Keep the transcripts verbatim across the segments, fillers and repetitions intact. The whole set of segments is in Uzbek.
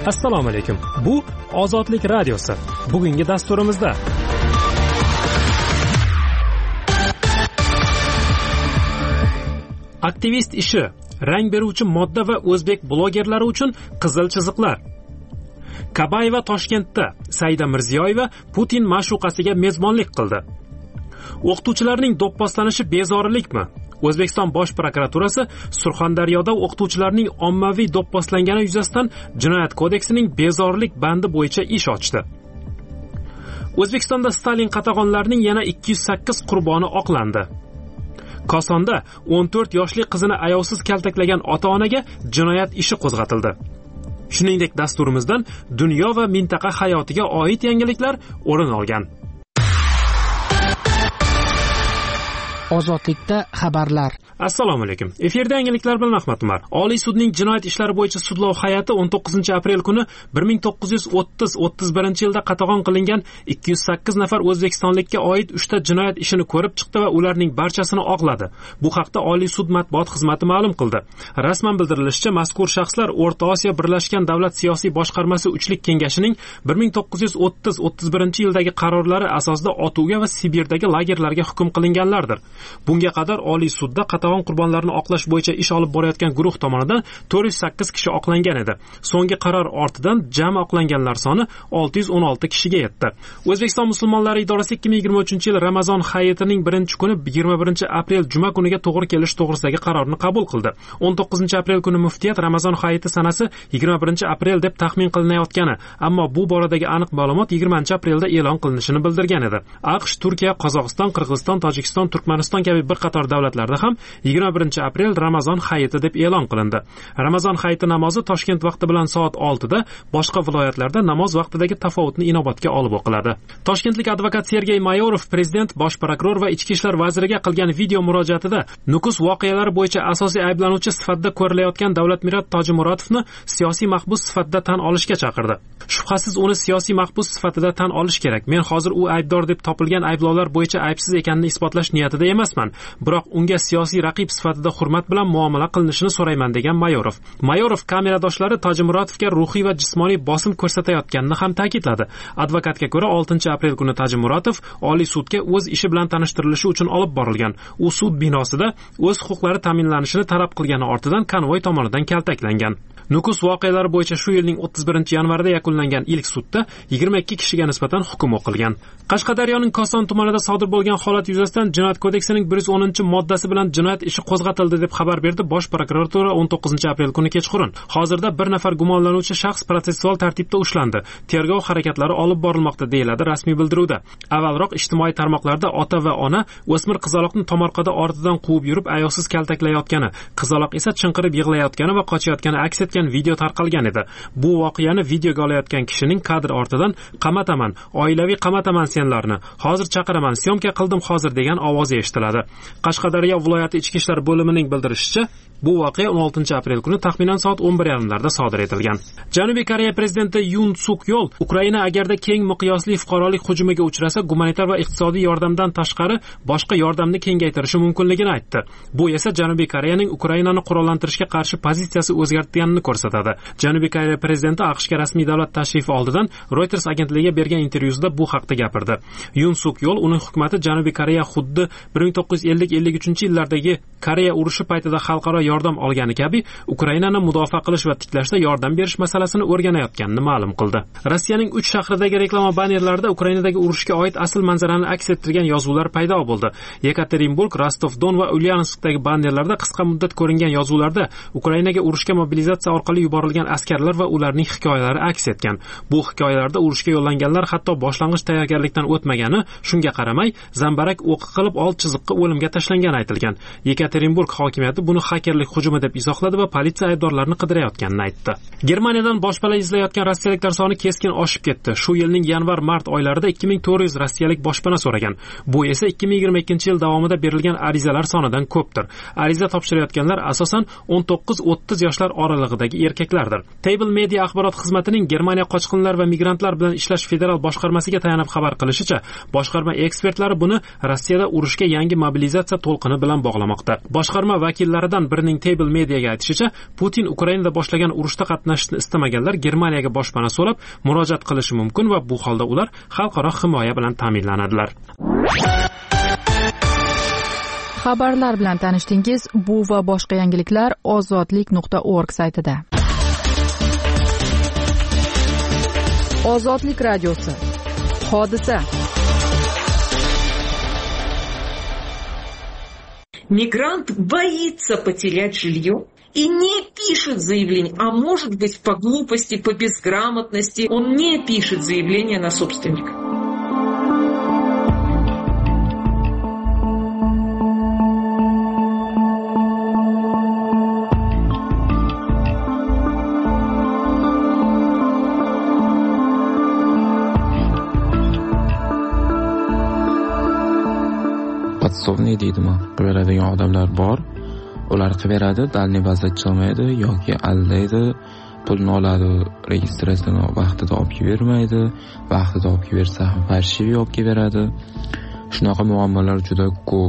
Assalomu alaykum. Bu Ozodlik radiosi. Bugungi dasturimizda aktivist ishi, rang beruvchi modda va o'zbek blogerlari uchun qizil chiziqlar. Kabayeva Toshkentda Saida Mirziyoyeva Putin ma'shuqasiga mezbonlik qildi. O'qituvchilarning do'pposlanishi bezorilikmi? O'zbekiston Bosh prokuraturasi Surxondaryoda o'qituvchilarning ommaviy do'pposlangani yuzasidan Jinoyat kodeksining bezorilik bandi bo'yicha ish ochdi. O'zbekistonda Stalin qatag'onlarining yana ikki yuz sakkiz qurboni oqlandi. Kosonda o'n to'rt yoshli qizini ayovsiz kaltaklagan ota-onaga jinoyat ishi qo'zg'atildi. Shuningdek, dasturimizdan dunyo va mintaqa hayotiga oid yangiliklar o'rin olgan. Ozodlikda xabarlar. Assalomu alaykum. Efirda yangiliklar bilan Ahmad Umar. Oliy sudning jinoyat ishlari bo'yicha sudlov hay'ati o'n to'qqizinchi aprel kuni bir ming to'qqiz yuz o'ttiz o'ttiz birinchi yilda qatag'on qilingan ikki yuz sakkiz nafar o'zbekistonlikka oid uchta jinoyat ishini ko'rib chiqdi va ularning barchasini oqladi. Bu haqda Oliy sud matbuot xizmati ma'lum qildi. Rasman bildirilishicha, mazkur shaxslar O'rta Osiyo Birlashgan Davlat siyosiy boshqarmasi uchlik kengashining bir ming to'qqiz yuz o'ttiz o'ttiz birinchi yildagi qarorlari asosida Otuvga va Sibirdagi lagerlarga hukm qilinganlardir. Bunga qadar Oliy sudda qatag'on qurbonlarini oqlash bo'yicha ish olib borayotgan guruh tomonidan to'rt yuz sakkiz kishi oqlangan edi. So'nggi qaror ortidan jami oqlanganlar soni olti yuz o'n olti kishiga yetdi. O'zbekiston musulmonlari idorasi ikki ming yigirma uchinchi yil Ramazon hayitining birinchi kuni yigirma birinchi aprel juma kuniga to'g'ri kelish to'g'risidagi qarorni qabul qildi. o'n to'qqizinchi aprel kuni muftiyat Ramazon hayiti sanasi yigirma birinchi aprel deb taxmin qilinayotgani, ammo bu boradagi aniq ma'lumot yigirmanchi aprelda e'lon qilinishini bildirgan edi. AQSh, Turkiya, Qozog'iston, Qirg'iziston, Tojikiston, Turkmaniston kabi bir qator davlatlarda ham yigirma birinchi aprel Ramazon hayiti deb e'lon qilindi. Ramazon hayiti namozi Toshkent vaqti bilan soat oltida, boshqa viloyatlarda namoz vaqtidagi tafovutni inobatga olib o'qiladi. Toshkentlik advokat Sergey Mayorov prezident, bosh prokuror va ichki ishlar vaziriga qilgan video murojaatida Nukus voqealari bo'yicha asosiy ayblanuvchi sifatida ko'rilayotgan Davlatmirod Tojimurodovni siyosiy mahbus sifatida tan olishga chaqirdi. Shubhasiz uni siyosiy mahbus sifatida tan olish kerak. Men hozir u aybdor deb topilgan ayblovlar bo'yicha aybsiz ekanini isbotlash niyatida emasman. Biroq unga siyosiy raqib sifatida hurmat bilan muomala qilinishini so'rayman, degan Mayorov. Mayorov kameradoshlari Tojimurodovga ruhiy va jismoniy bosim ko'rsatayotganini ham ta'kidladi. Advokatga ko'ra, oltinchi aprel kuni Tojimurodov Oliy sudga o'z ishi bilan tanishtirilishi uchun olib borilgan. U sud binosida o'z huquqlari ta'minlanishini talab qilgani ortidan konvoy tomonidan kaltaklangan. Nukus voqealari bo'yicha shu yilning o'ttiz birinchi yanvarida yakunlangan ilk sudda yigirma ikki kishiga nisbatan hukm o'qilgan. Qashqadaryoning Koson tumanida sodir bo'lgan holat yuzasidan Jinoyat kodeksining bir yuz o'ninchi moddasi bilan jinoyat ishi qo'zg'atildi deb xabar berdi Bosh prokuratura o'n to'qqizinchi aprel kuni kechqurun. Hozirda bir nafar gumonlanuvchi shaxs protsessual tartibda ushlandi. Tergov harakatlari olib borilmoqda, deyiladi rasmiy bildiruvda. Avvalroq ijtimoiy tarmoqlarda ota va ona o'smir qizaloqni tomorqada ortidan quvib yurib ayovsiz kaltaklayotgani, qizaloq esa chinqirib yig'layotgani va qochayotgani aks etgan video tarqalgan edi. Bu voqeani videoga olayotgan kishining kadr ortidan "Qamataman, oilaviy qamataman senlarni. Hozir chaqiraman, syomka qildim hozir" degan ovoz eshitiladi. Qashqadaryo viloyati ichki ishlar bo'limining bildirishicha, bu voqea o'n oltinchi aprel kuni taxminan soat o'n bir yarim larda sodir etilgan. Janubiy Koreya prezidenti Yoon Suk Yeol Ukraina agarda keng miqyosli fuqarolik hujumiga uchrasa, gumanitar va iqtisodiy yordamdan tashqari boshqa yordamni kengaytirishi mumkinligini aytdi. Bu esa Janubiy Koreyaning Ukrainani qurollantirishga qarshi pozitsiyasi o'zgartganini ko'rsatadi. Janubiy Koreya prezidenti AQShga rasmiy davlat tashrifi oldidan Reuters agentligiga bergan intervyusida bu haqda gapirdi. Yoon Suk Yeol uning hukumatı Janubiy Koreya xuddi bir ming to'qqiz yuz ellik ellik uchinchi yillardagi Koreya urushi paytida xalqaro yordam olgani kabi Ukrainani mudofaa qilish va tiklashda yordam berish masalasini o'rganayotganini ma'lum qildi. Rossiyaning uch shahridagi reklama bannerlarida Ukrainadagi urushga oid asl manzarani aks ettirgan yozuvlar paydo bo'ldi. Yekaterinburg, Rostov-Don va Ulyanskdagi bannerlarda qisqa muddat ko'ringan yozuvlarda Ukrainaga urushga mobilizatsiya orqali yuborilgan askarlar va ularning hikoyalari aks etgan. Bu hikoyalarda urushga yo'llanganlar hatto boshlang'ich tayyorgarlikdan o'tmagani, shunga qaramay zambarak o'qi qilib old chiziqqa o'limga tashlangani aytilgan. Yekaterinburg hokimiyati buni hakerlik hujumi deb izohladi va politsiya aybdorlarni qidirayotganini aytdi. Germaniyadan boshpana izlayotgan rossiyaliklar soni keskin oshib ketdi. Shu yilning yanvar-mart oylarida ikki ming to'rt yuz rossiyalik boshpana so'ragan. Bu esa ikki ming yigirma ikkinchi yil davomida berilgan arizalar sonidan ko'pdir. Ariza topshirayotganlar asosan o'n to'qqiz o'ttiz yoshlar oralig'idagi erkaklardir. Table Media axborot xizmatining Germaniya qochqinlar va migrantlar bilan ishlash federal boshqarmasiga tayanib xabar qilishicha, boshqarma ekspertlari buni Rossiyada urushga yangi mobilizatsiya to'lqini bilan bog'lamoqda. Boshqarma vakillaridan bir Turning Table Media'ga aytishicha, Putin Ukrainada boshlagan urushda qatnashishni istamaganlar Germaniyaga boshpana so'rab murojaat qilishi mumkin va bu holda ular xalqaro himoya bilan ta'minlanadilar. Xabarlar bilan tanishdingiz. Bu va boshqa yangiliklar ozodlik nuqta org saytida. Ozodlik radiosi. Hodisa. Мигрант боится потерять жилье и не пишет заявление, а может быть по глупости, по безграмотности он не пишет заявление на собственника. Podsovniy deydimi, beradigan odamlar bor. Ular qiveradi, dalniy bazda chiqmaydi yoki aldaydi, pulni oladi, registratsiyani vaqtida olib bermaydi, vaqtida olib bersa ham farshivi olib beradi. Shunaqa muammolar juda ko'p.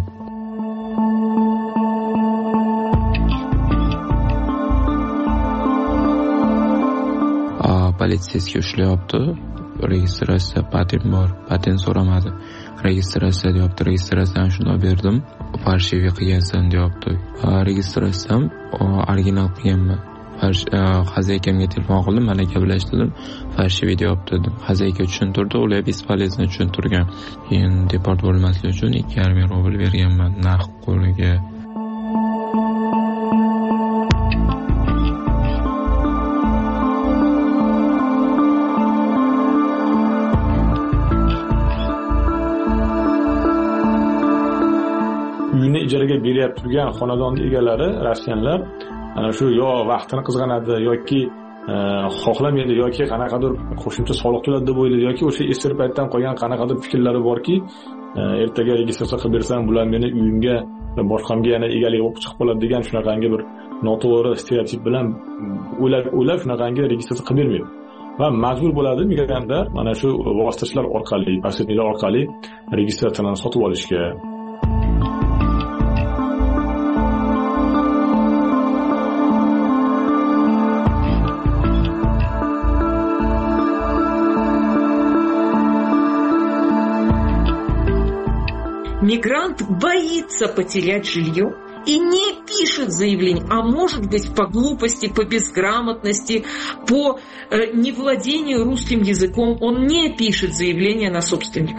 A, politsiyasiga ushlayapti. Registratsiya patent bor, patent so'ramadi. Registratsiya deyapti, registratsiyani shunday berdim, farshivi qilgansan deyapti. Registratsiyam original qilganman. Xazaykamga telefon qildim, malaka bilan ishladim, farshivi deyapti dedim. Xazayka tushuntirdi, ular bespolezno tushuntirgan. Keyin deport bo'lmaslik uchun ikki yarim ming rubl berganman naqd qo'liga. Uyini ijaraga beryapti turgan xonadon egalari, rossiyanlar, ana shu yo vaqtini qizg'anadi yoki xohlamaydi yoki qanaqadir qo'shimcha soliq to'ladi deb o'ylaydi yoki o'sha eski paytdan qolgan qanaqadir fikrlari borki, ertaga registratsiya qilib bersam, bular meni uyimga boshqamga yana egalik bo'lib chiqib qoladi degan shunaqangi bir noto'g'ri stereotip bilan o'ylab o'ylab shunaqangi registratsiya qilib bermaydi. Va majbur bo'ladi migrantlar mana shu vositachilar orqali, posredniklar orqali registratsiyani sotib olishga. Мигрант боится потерять жилье и не пишет заявление, а может быть по глупости, по безграмотности, по э, невладению русским языком он не пишет заявление на собственника.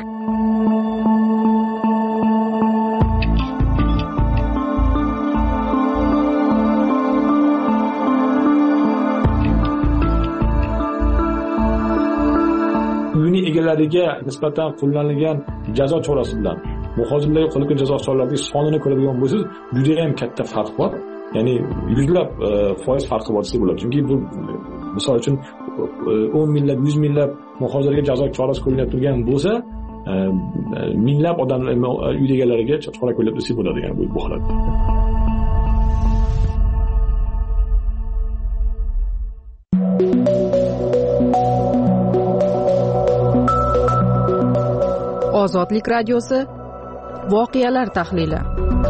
Uyini egalariga nisbatan qo'llanilgan jazo chorasi bilan muhojirlarga qo'llangan jazo choralarining sonini ko'radigan bo'lsangiz, juda ham katta farq bor. Ya'ni yuzlab foiz farqi bor desa bo'ladi. Chunki bu misol uchun o'n minglab, yuz minglab muhojirlarga jazo chorasi qo'llanib turgan bo'lsa, minglab odamlar uy egalariga chora qo'llab desa bo'ladi, ya'ni bu holatda. Ozodlik radiosi. Voqealar tahlili.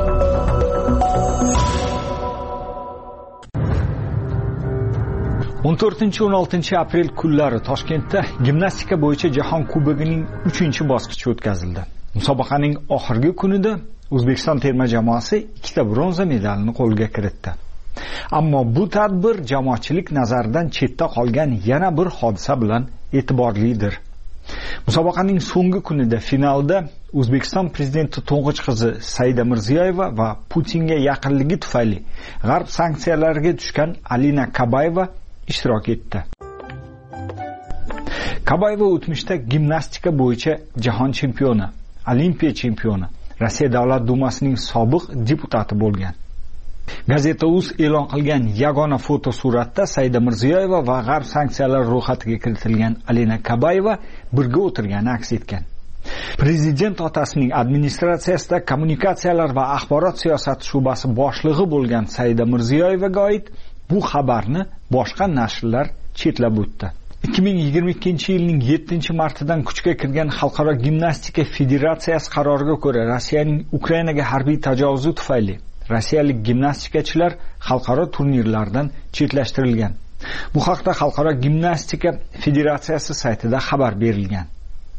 o'n to'rtinchi o'n oltinchi aprel kunlari Toshkentda gimnastika bo'yicha Jahon Kubogining uchinchi bosqichi o'tkazildi. Musobaqaning oxirgi kunida O'zbekiston terma jamoasi ikkita bronza medalni qo'lga kiritdi. Ammo bu tadbir jamoatchilik nazaridan chetda qolgan yana bir hodisa bilan e'tiborlidir. Musobaqaning so'nggi kunida finalda O'zbekiston prezidenti to'ng'ich qizi Saida Mirziyoyeva va Putinga yaqinligi tufayli g'arb sanksiyalariga tushgan Alina Kabayeva ishtirok etdi. Kabayeva o'tmishda gimnastika bo'yicha jahon chempioni, Olimpiya chempioni, Rossiya Davlat dumasining sobiq deputati bo'lgan. Gazeta uz e'lon qilgan yagona fotosuratda Saida Mirziyoyeva va g'arb sanksiyalari ro'yxatiga kiritilgan Alina Kabayeva birga o'tirgani aks etgan. Prezident otasining administratsiyasida kommunikatsiyalar va axborot siyosati shubasi boshlig'i bo'lgan Saida Mirziyoyevaga oid bu xabarni boshqa nashrlar chetlab o'tdi. ikki ming yigirma ikkinchi yilning yettinchi martidan kuchga kirgan Xalqaro gimnastika federatsiyasi qaroriga ko'ra Rossiyaning Ukrainaga harbiy tajovuzi tufayli rossiyalik gimnastikachilar xalqaro turnirlardan chetlashtirilgan. Bu haqda Xalqaro gimnastika federatsiyasi saytida xabar berilgan.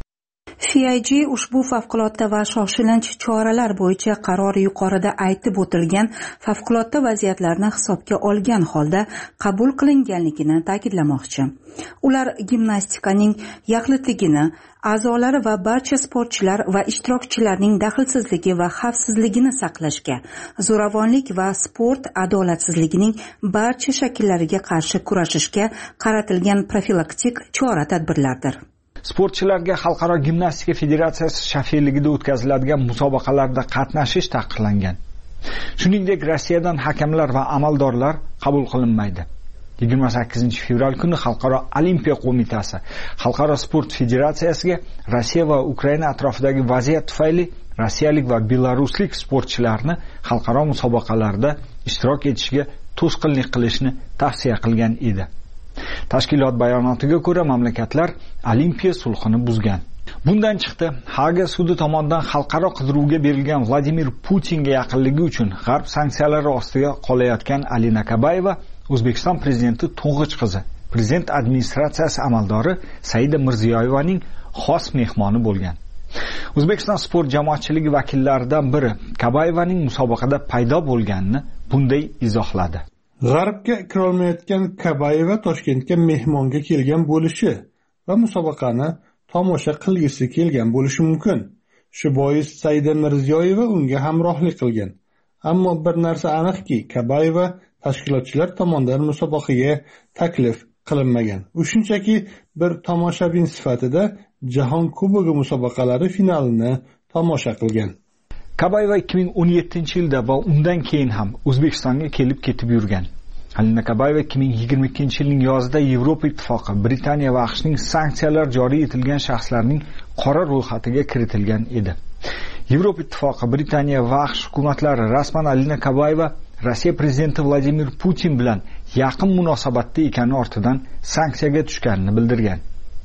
F I G ushbu favqulodda va shoshilinch choralar bo'yicha qaror yuqorida aytib o'tilgan favqulodda vaziyatlarni hisobga olgan holda qabul qilinganligini ta'kidlamoqchi. Ular gimnastikaning yaxlitligini, a'zolari va barcha sportchilar va ishtirokchilarning daxlsizligi va xavfsizligini saqlashga, zo'ravonlik va sport adolatsizligining barcha shakllariga qarshi kurashishga qaratilgan profilaktik chora-tadbirlardir. Sportchilarga Xalqaro gimnastika federatsiyasi shafeligida o'tkaziladigan musobaqalarda qatnashish taqiqlangan. Shuningdek, Rossiyadan hakamlar va amaldorlar qabul qilinmaydi. yigirma sakkizinchi fevral kuni Xalqaro olimpiya qo'mitasi Xalqaro sport federatsiyasiga Rossiya va Ukraina atrofidagi vaziyat tufayli rossiyalik va belaruslik sportchilarni xalqaro musobaqalarda ishtirok etishga to'sqinlik qilishni tavsiya qilgan edi. Tashkilot bayonotiga ko'ra, mamlakatlar olimpiya sulhini buzgan. Bundan chiqdi, Haga sudi tomonidan xalqaro qidiruvga berilgan Vladimir Putinga yaqinligi uchun g'arb sanksiyalari ostiga qolayotgan Alina Kabayeva O'zbekiston prezidenti to'ng'ich qizi, prezident administratsiyasi amaldori Saida Mirziyoyevaning xos mehmoni bo'lgan. O'zbekiston sport jamoatchiligi vakillaridan biri Kabayevaning musobaqada paydo bo'lganini bunday izohladi. G'arbga kirolmayotgan Kabayeva Toshkentga mehmonga kelgan bo'lishi va musobaqani tomosha qilgisi kelgan bo'lishi mumkin. Shu bois Saida Mirziyoyeva unga hamrohlik qilgan. Ammo bir narsa aniqki, Kabayeva tashkilotchilar tomonidan musobaqaga taklif qilinmagan. U shunchaki bir tomoshabin sifatida Jahon Kubogi musobaqalari finalini tomosha qilgan. Kabayeva ikki ming o'n yettinchi yilda va undan keyin ham O'zbekistonga kelib ketib yurgan. Alina Kabayeva ikki ming yigirma ikkinchi yilning yozida Yevropa Ittifoqi, Britaniya va AQShning sanksiyalar joriy etilgan shaxslarning qora ro'yxatiga kiritilgan edi. Yevropa Ittifoqi, Britaniya va AQSh hukumatlari rasman Alina Kabayeva Rossiya prezidenti Vladimir Putin bilan yaqin munosabatda ekani ortidan sanksiyaga tushganini bildirgan.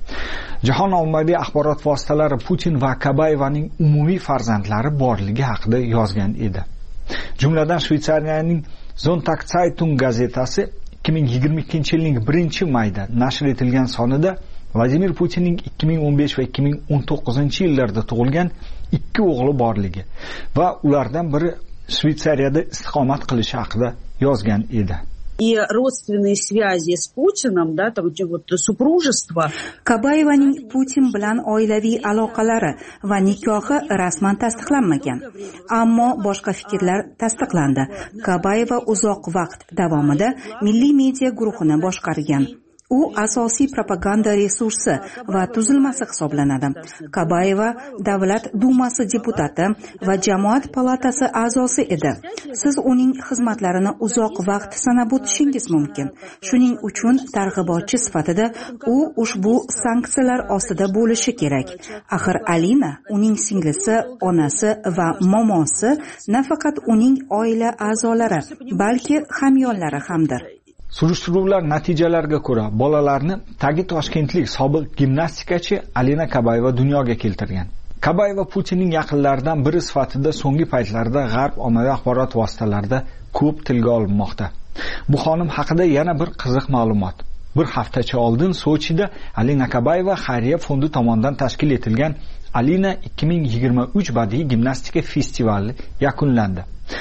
Jahon ommaviy axborot vositalari Putin va Kabayevaning umumiy farzandlari borligi haqida yozgan edi. Jumladan Shveysariyaning Sonntagszeitung gazetasi ikki ming yigirma ikkinchi yilning birinchi mayda nashr etilgan sonida Vladimir Putinning ikki ming o'n besh va ikki ming o'n to'qqizinchi yillarda tug'ilgan ikki o'g'li borligi va ulardan biri Shveysariyada istiqomat qilishi haqida yozgan edi. И родственные связи с Путиным, да, там вот супружество. Kabayevaning Putin bilan oilaviy aloqalari va nikohi rasman tasdiqlanmagan. Ammo boshqa fikrlar tasdiqlandi. Kabayeva uzoq vaqt davomida milliy media guruhini boshqargan. U asosiy propaganda resursi va tuzilmasi hisoblanadi. Kabayeva Davlat dumasi deputati va Jamoat palatasi a'zosi edi. Siz uning xizmatlarini uzoq vaqt sanab o'tishingiz mumkin. Shuning uchun targ'ibotchi sifatida u ushbu sanksiyalar ostida bo'lishi kerak. Axir Alina, uning singlisi, onasi va momosi nafaqat uning oila a'zolari, balki hamyonlari hamdir. Surishtiruvlar natijalariga ko'ra, bolalarni tagi toshkentlik sobiq gimnastikachi Alina Kabayeva dunyoga keltirgan. Kabayeva Putinning yaqinlaridan biri sifatida so'nggi paytlarda g'arb ommaviy axborot vositalarida ko'p tilga olinmoqda. Bu xonim haqida yana bir qiziq ma'lumot. Bir haftacha oldin Sochida Alina Kabayeva xayriya fondi tomonidan tashkil etilgan Alina ikki ming yigirma uch badiiy gimnastika festivali yakunlandi.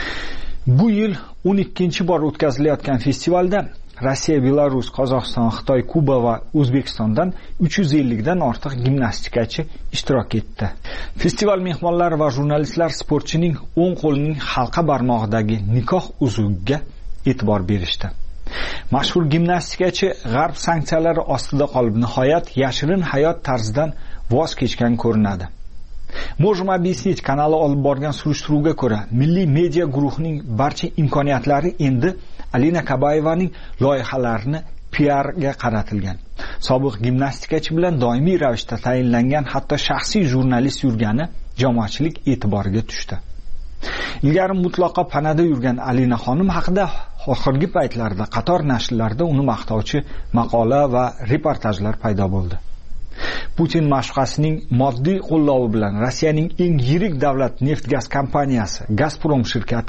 Bu yil o'n ikkinchi bor o'tkazilayotgan festivalda Rossiya, Belarus, Qozog'iston, Xitoy, Kuba va O'zbekistondan uch yuz ellik dan ortiq gimnastikachi ishtirok etdi. Festival mehmonlari va jurnalistlar sportchining o'ng qo'lining halqa barmog'idagi nikoh uzugiga e'tibor berishdi. Mashhur gimnastikachi g'arb sanksiyalari ostida qolib, nihoyat yashirin hayot tarzidan voz kechgan ko'rinadi. Можем объяснить kanali olib borgan surishtiruvga ko'ra, milliy media guruhining barcha imkoniyatlari endi Alina Kabayevaning loyihalarini P R ga qaratilgan. Sobiq gimnastikachi bilan doimiy ravishda tayinlangan, hatto shaxsiy jurnalist yurgani jamoatchilik e'tiboriga tushdi. Ilgari mutlaqo panada yurgan Alina xonim haqida oxirgi paytlarda qator nashrlarda uni maqtovchi maqola va reportajlar paydo bo'ldi. Putin mashqasining moddiy qo'llovi bilan Rossiyaning eng yirik davlat neft-gaz kompaniyasi Gazprom shirkati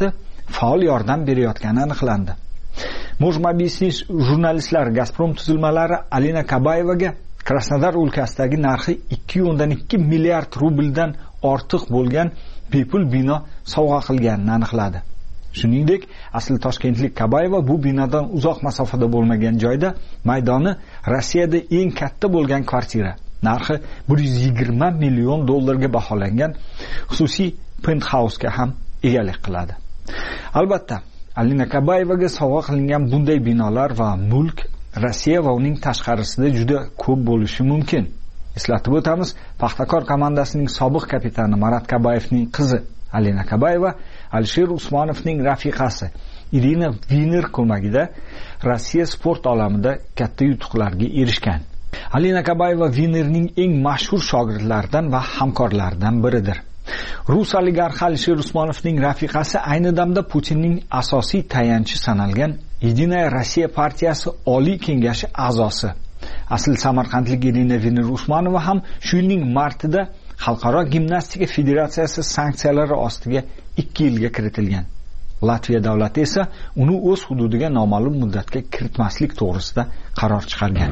faol yordam berayotgani aniqlandi. Mojmabisiz jurnalistlar Gazprom tuzilmalari Alina Kabayevaga Krasnodar o'lkasidagi narxi ikki o'ndan ikki milliard rubldan ortiq bo'lgan bepul bino sovg'a qilganini aniqladi. Shuningdek, asl toshkentlik Kabayeva bu binodan uzoq masofada bo'lmagan joyda maydoni Rossiyada eng katta bo'lgan kvartira, narxi bir yuz yigirma million dollarga baholangan xususiy penthouse ga ham egalik qiladi. Albatta, Alina Kabayevaga sovg'a qilingan bunday binolar va mulk Rossiya va uning tashqarisida juda ko'p bo'lishi mumkin. Eslatib o'tamiz, Paxtakor komandasining sobiq kapitani Marat Kabayevning qizi Alina Kabayeva Alisher Usmonovning rafiqasi Irina Viner ko'magida Rossiya sport olamida katta yutuqlarga erishgan. Alina Kabayeva Vinerning eng mashhur shogirdlaridan va hamkorlaridan biridir. Rus oligarxi Alisher Usmonovning rafiqasi ayni damda Putinning asosiy tayanchi sanalgan Единая Rossiya partiyasi Oliy kengashi a'zosi. Asl samarqandlik Irina Viner Usmonova ham shu yilning martida Xalqaro gimnastika federatsiyasi sanksiyalari ostiga ikki yilga kiritilgan. Latviya davlati esa uni o'z hududiga noma'lum muddatga kiritmaslik to'g'risida qaror chiqargan.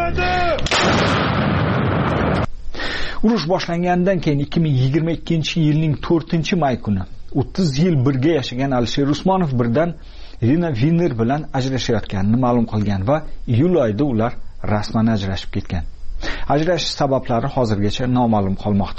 Urush boshlangandan keyin ikki ming yigirma ikkinchi yilning to'rtinchi may kuni o'ttiz yil birga yashagan Alisher Usmonov birdan Irina Viner bilan ajrashayotganini ma'lum qilgan va iyul oyida ular rasman ajrashib ketgan. Ajrashish sabablari hozirgacha noma'lum qolmoqda.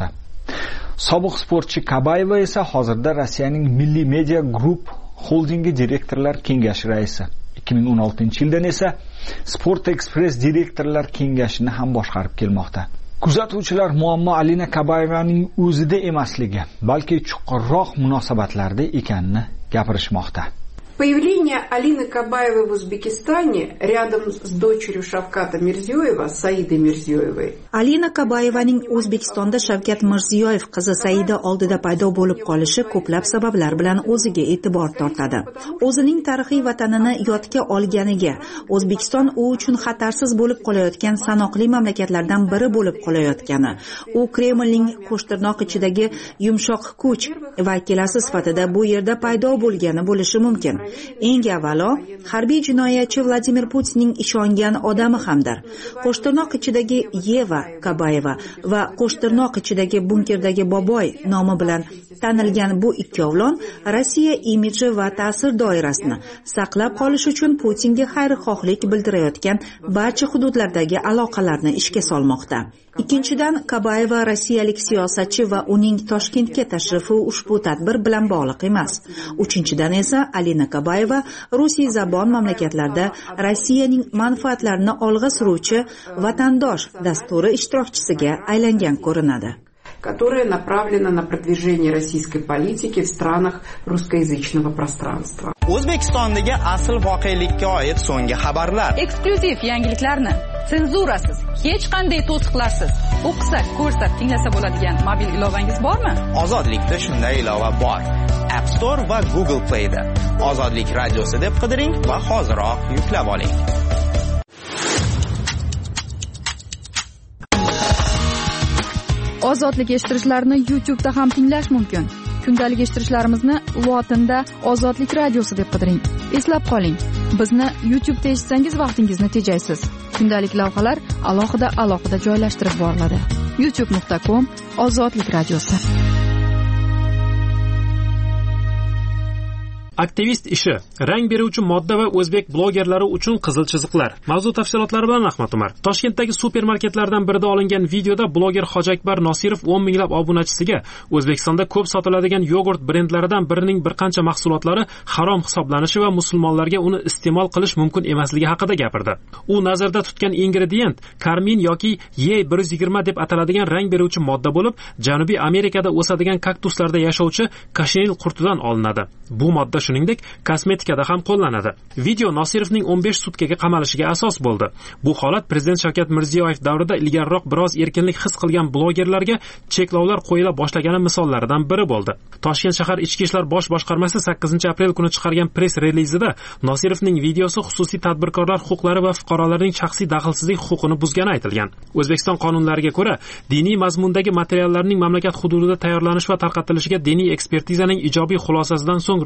Sobiq sportchi Kabayeva esa hozirda Rossiyaning Milliy Media Group holdingi direktorlar kengashi raisi. ikki ming o'n oltinchi yildan esa Sport Express direktorlar kengashini ham boshqarib kelmoqda. Kuzatuvchilar muammo Alina Kabayevaning o'zida emasligi, balki chuqurroq munosabatlarda ekanini gapirishmoqda. Появление Алины Кабаевой в Узбекистане рядом с дочерью Шавката Мирзиёева, Саидой Мирзиёевой. Alina Kabayevaning O'zbekistonda Shavkat Mirziyoyev qizi Saida oldida paydo bo'lib qolishi ko'plab sabablar bilan o'ziga e'tibor tortadi. O'zining tarixiy vatanini yodga olganiga, O'zbekiston u uchun xatarsiz bo'lib qolayotgan sanoqli mamlakatlardan biri bo'lib qolayotgani, u Kremlning qo'shtirnoq ichidagi yumshoq kuch vakilasi sifatida bu yerda paydo bo'lgani bo'lishi mumkin. Eng avvalo, harbiy jinoyatchi Vladimir Putinning ishongan odami hamdir. Qo'shtirnoq ichidagi Yeva Kabayeva va qo'shtirnoq ichidagi bunkerdagi Boboy nomi bilan tanilgan bu ikkovlon Rossiya imidji va ta'sir doirasini saqlab qolish uchun Putinga xayrixohlik bildirayotgan barcha hududlardagi aloqalarni ishga solmoqda. Ikkinchidan, Kabayeva rossiyalik siyosatchi va uning Toshkentga tashrifi ushbu tadbir bilan bog'liq emas. Uchinchidan esa Alina Kabayeva Rusiy zabon mamlakatlarda Rossiyaning manfaatlarini olg'a suruvchi vatandosh dasturi ishtirokchisiga aylangan ko'rinadi. Которая направлена на продвижение российской политики в странах русскоязычного пространства. O'zbekistondagi asl voqelikka oid so'nggi xabarlar. Eksklyuziv yangiliklarni senzurasiz, hech qanday to'siqlarsiz o'qisa, ko'rsa, tinglasa bo'ladigan mobil ilovangiz bormi? Ozodlikda shunday ilova bor. App Store va Google Play da. Ozodlik radiosi deb qidiring va hoziroq yuklab oling. Ozodlik eshittirishlarni YouTube da ham tinglash mumkin. Kundalik eshittirishlarimizni lotinda Ozodlik radiosi deb qidiring. Eslab qoling, bizni YouTube da eshitsangiz vaqtingizni tejaysiz. Kundalik lavhalar alohida alohida joylashtirib boriladi. youtube nuqta com Ozodlik radiosi. Aktivist ishi, rang beruvchi modda va o'zbek blogerlari uchun qizil chiziqlar. Mavzu tafsilotlari bilan Ahmad Umar. Toshkentdagi supermarketlardan birida olingan videoda bloger Hojakbar Nosirov o'n minglab obunachisiga O'zbekistonda ko'p sotiladigan yogurt brendlaridan birining bir qancha mahsulotlari harom hisoblanishi va musulmonlarga uni iste'mol qilish mumkin emasligi haqida gapirdi. U nazarda tutgan ingredient karmin yoki E bir yuz yigirma deb ataladigan rang beruvchi modda bo'lib, Janubiy Amerikada o'sadigan kaktuslarda yashovchi kashinil qurtidan olinadi. Bu modda shuningdek kosmetikada ham qo'llanadi. Video Nosirovning o'n besh sutkaga qamalishiga asos bo'ldi. Bu holat prezident Shavkat Mirziyoyev davrida ilgariroq biroz erkinlik his qilgan blogerlarga cheklovlar qo'yila boshlagani misollaridan biri bo'ldi. Toshkent shahar ichki ishlar bosh boshqarmasi sakkizinchi aprel kuni chiqargan press relizida Nosirovning videosi xususiy tadbirkorlar huquqlari va fuqarolarning shaxsiy daxlsizlik huquqini buzgani aytilgan. O'zbekiston qonunlariga ko'ra, diniy mazmundagi materiallarning mamlakat hududida tayyorlanish va tarqatilishiga diniy ekspertizaning ijobiy xulosasidan so'ng ruxsat etiladi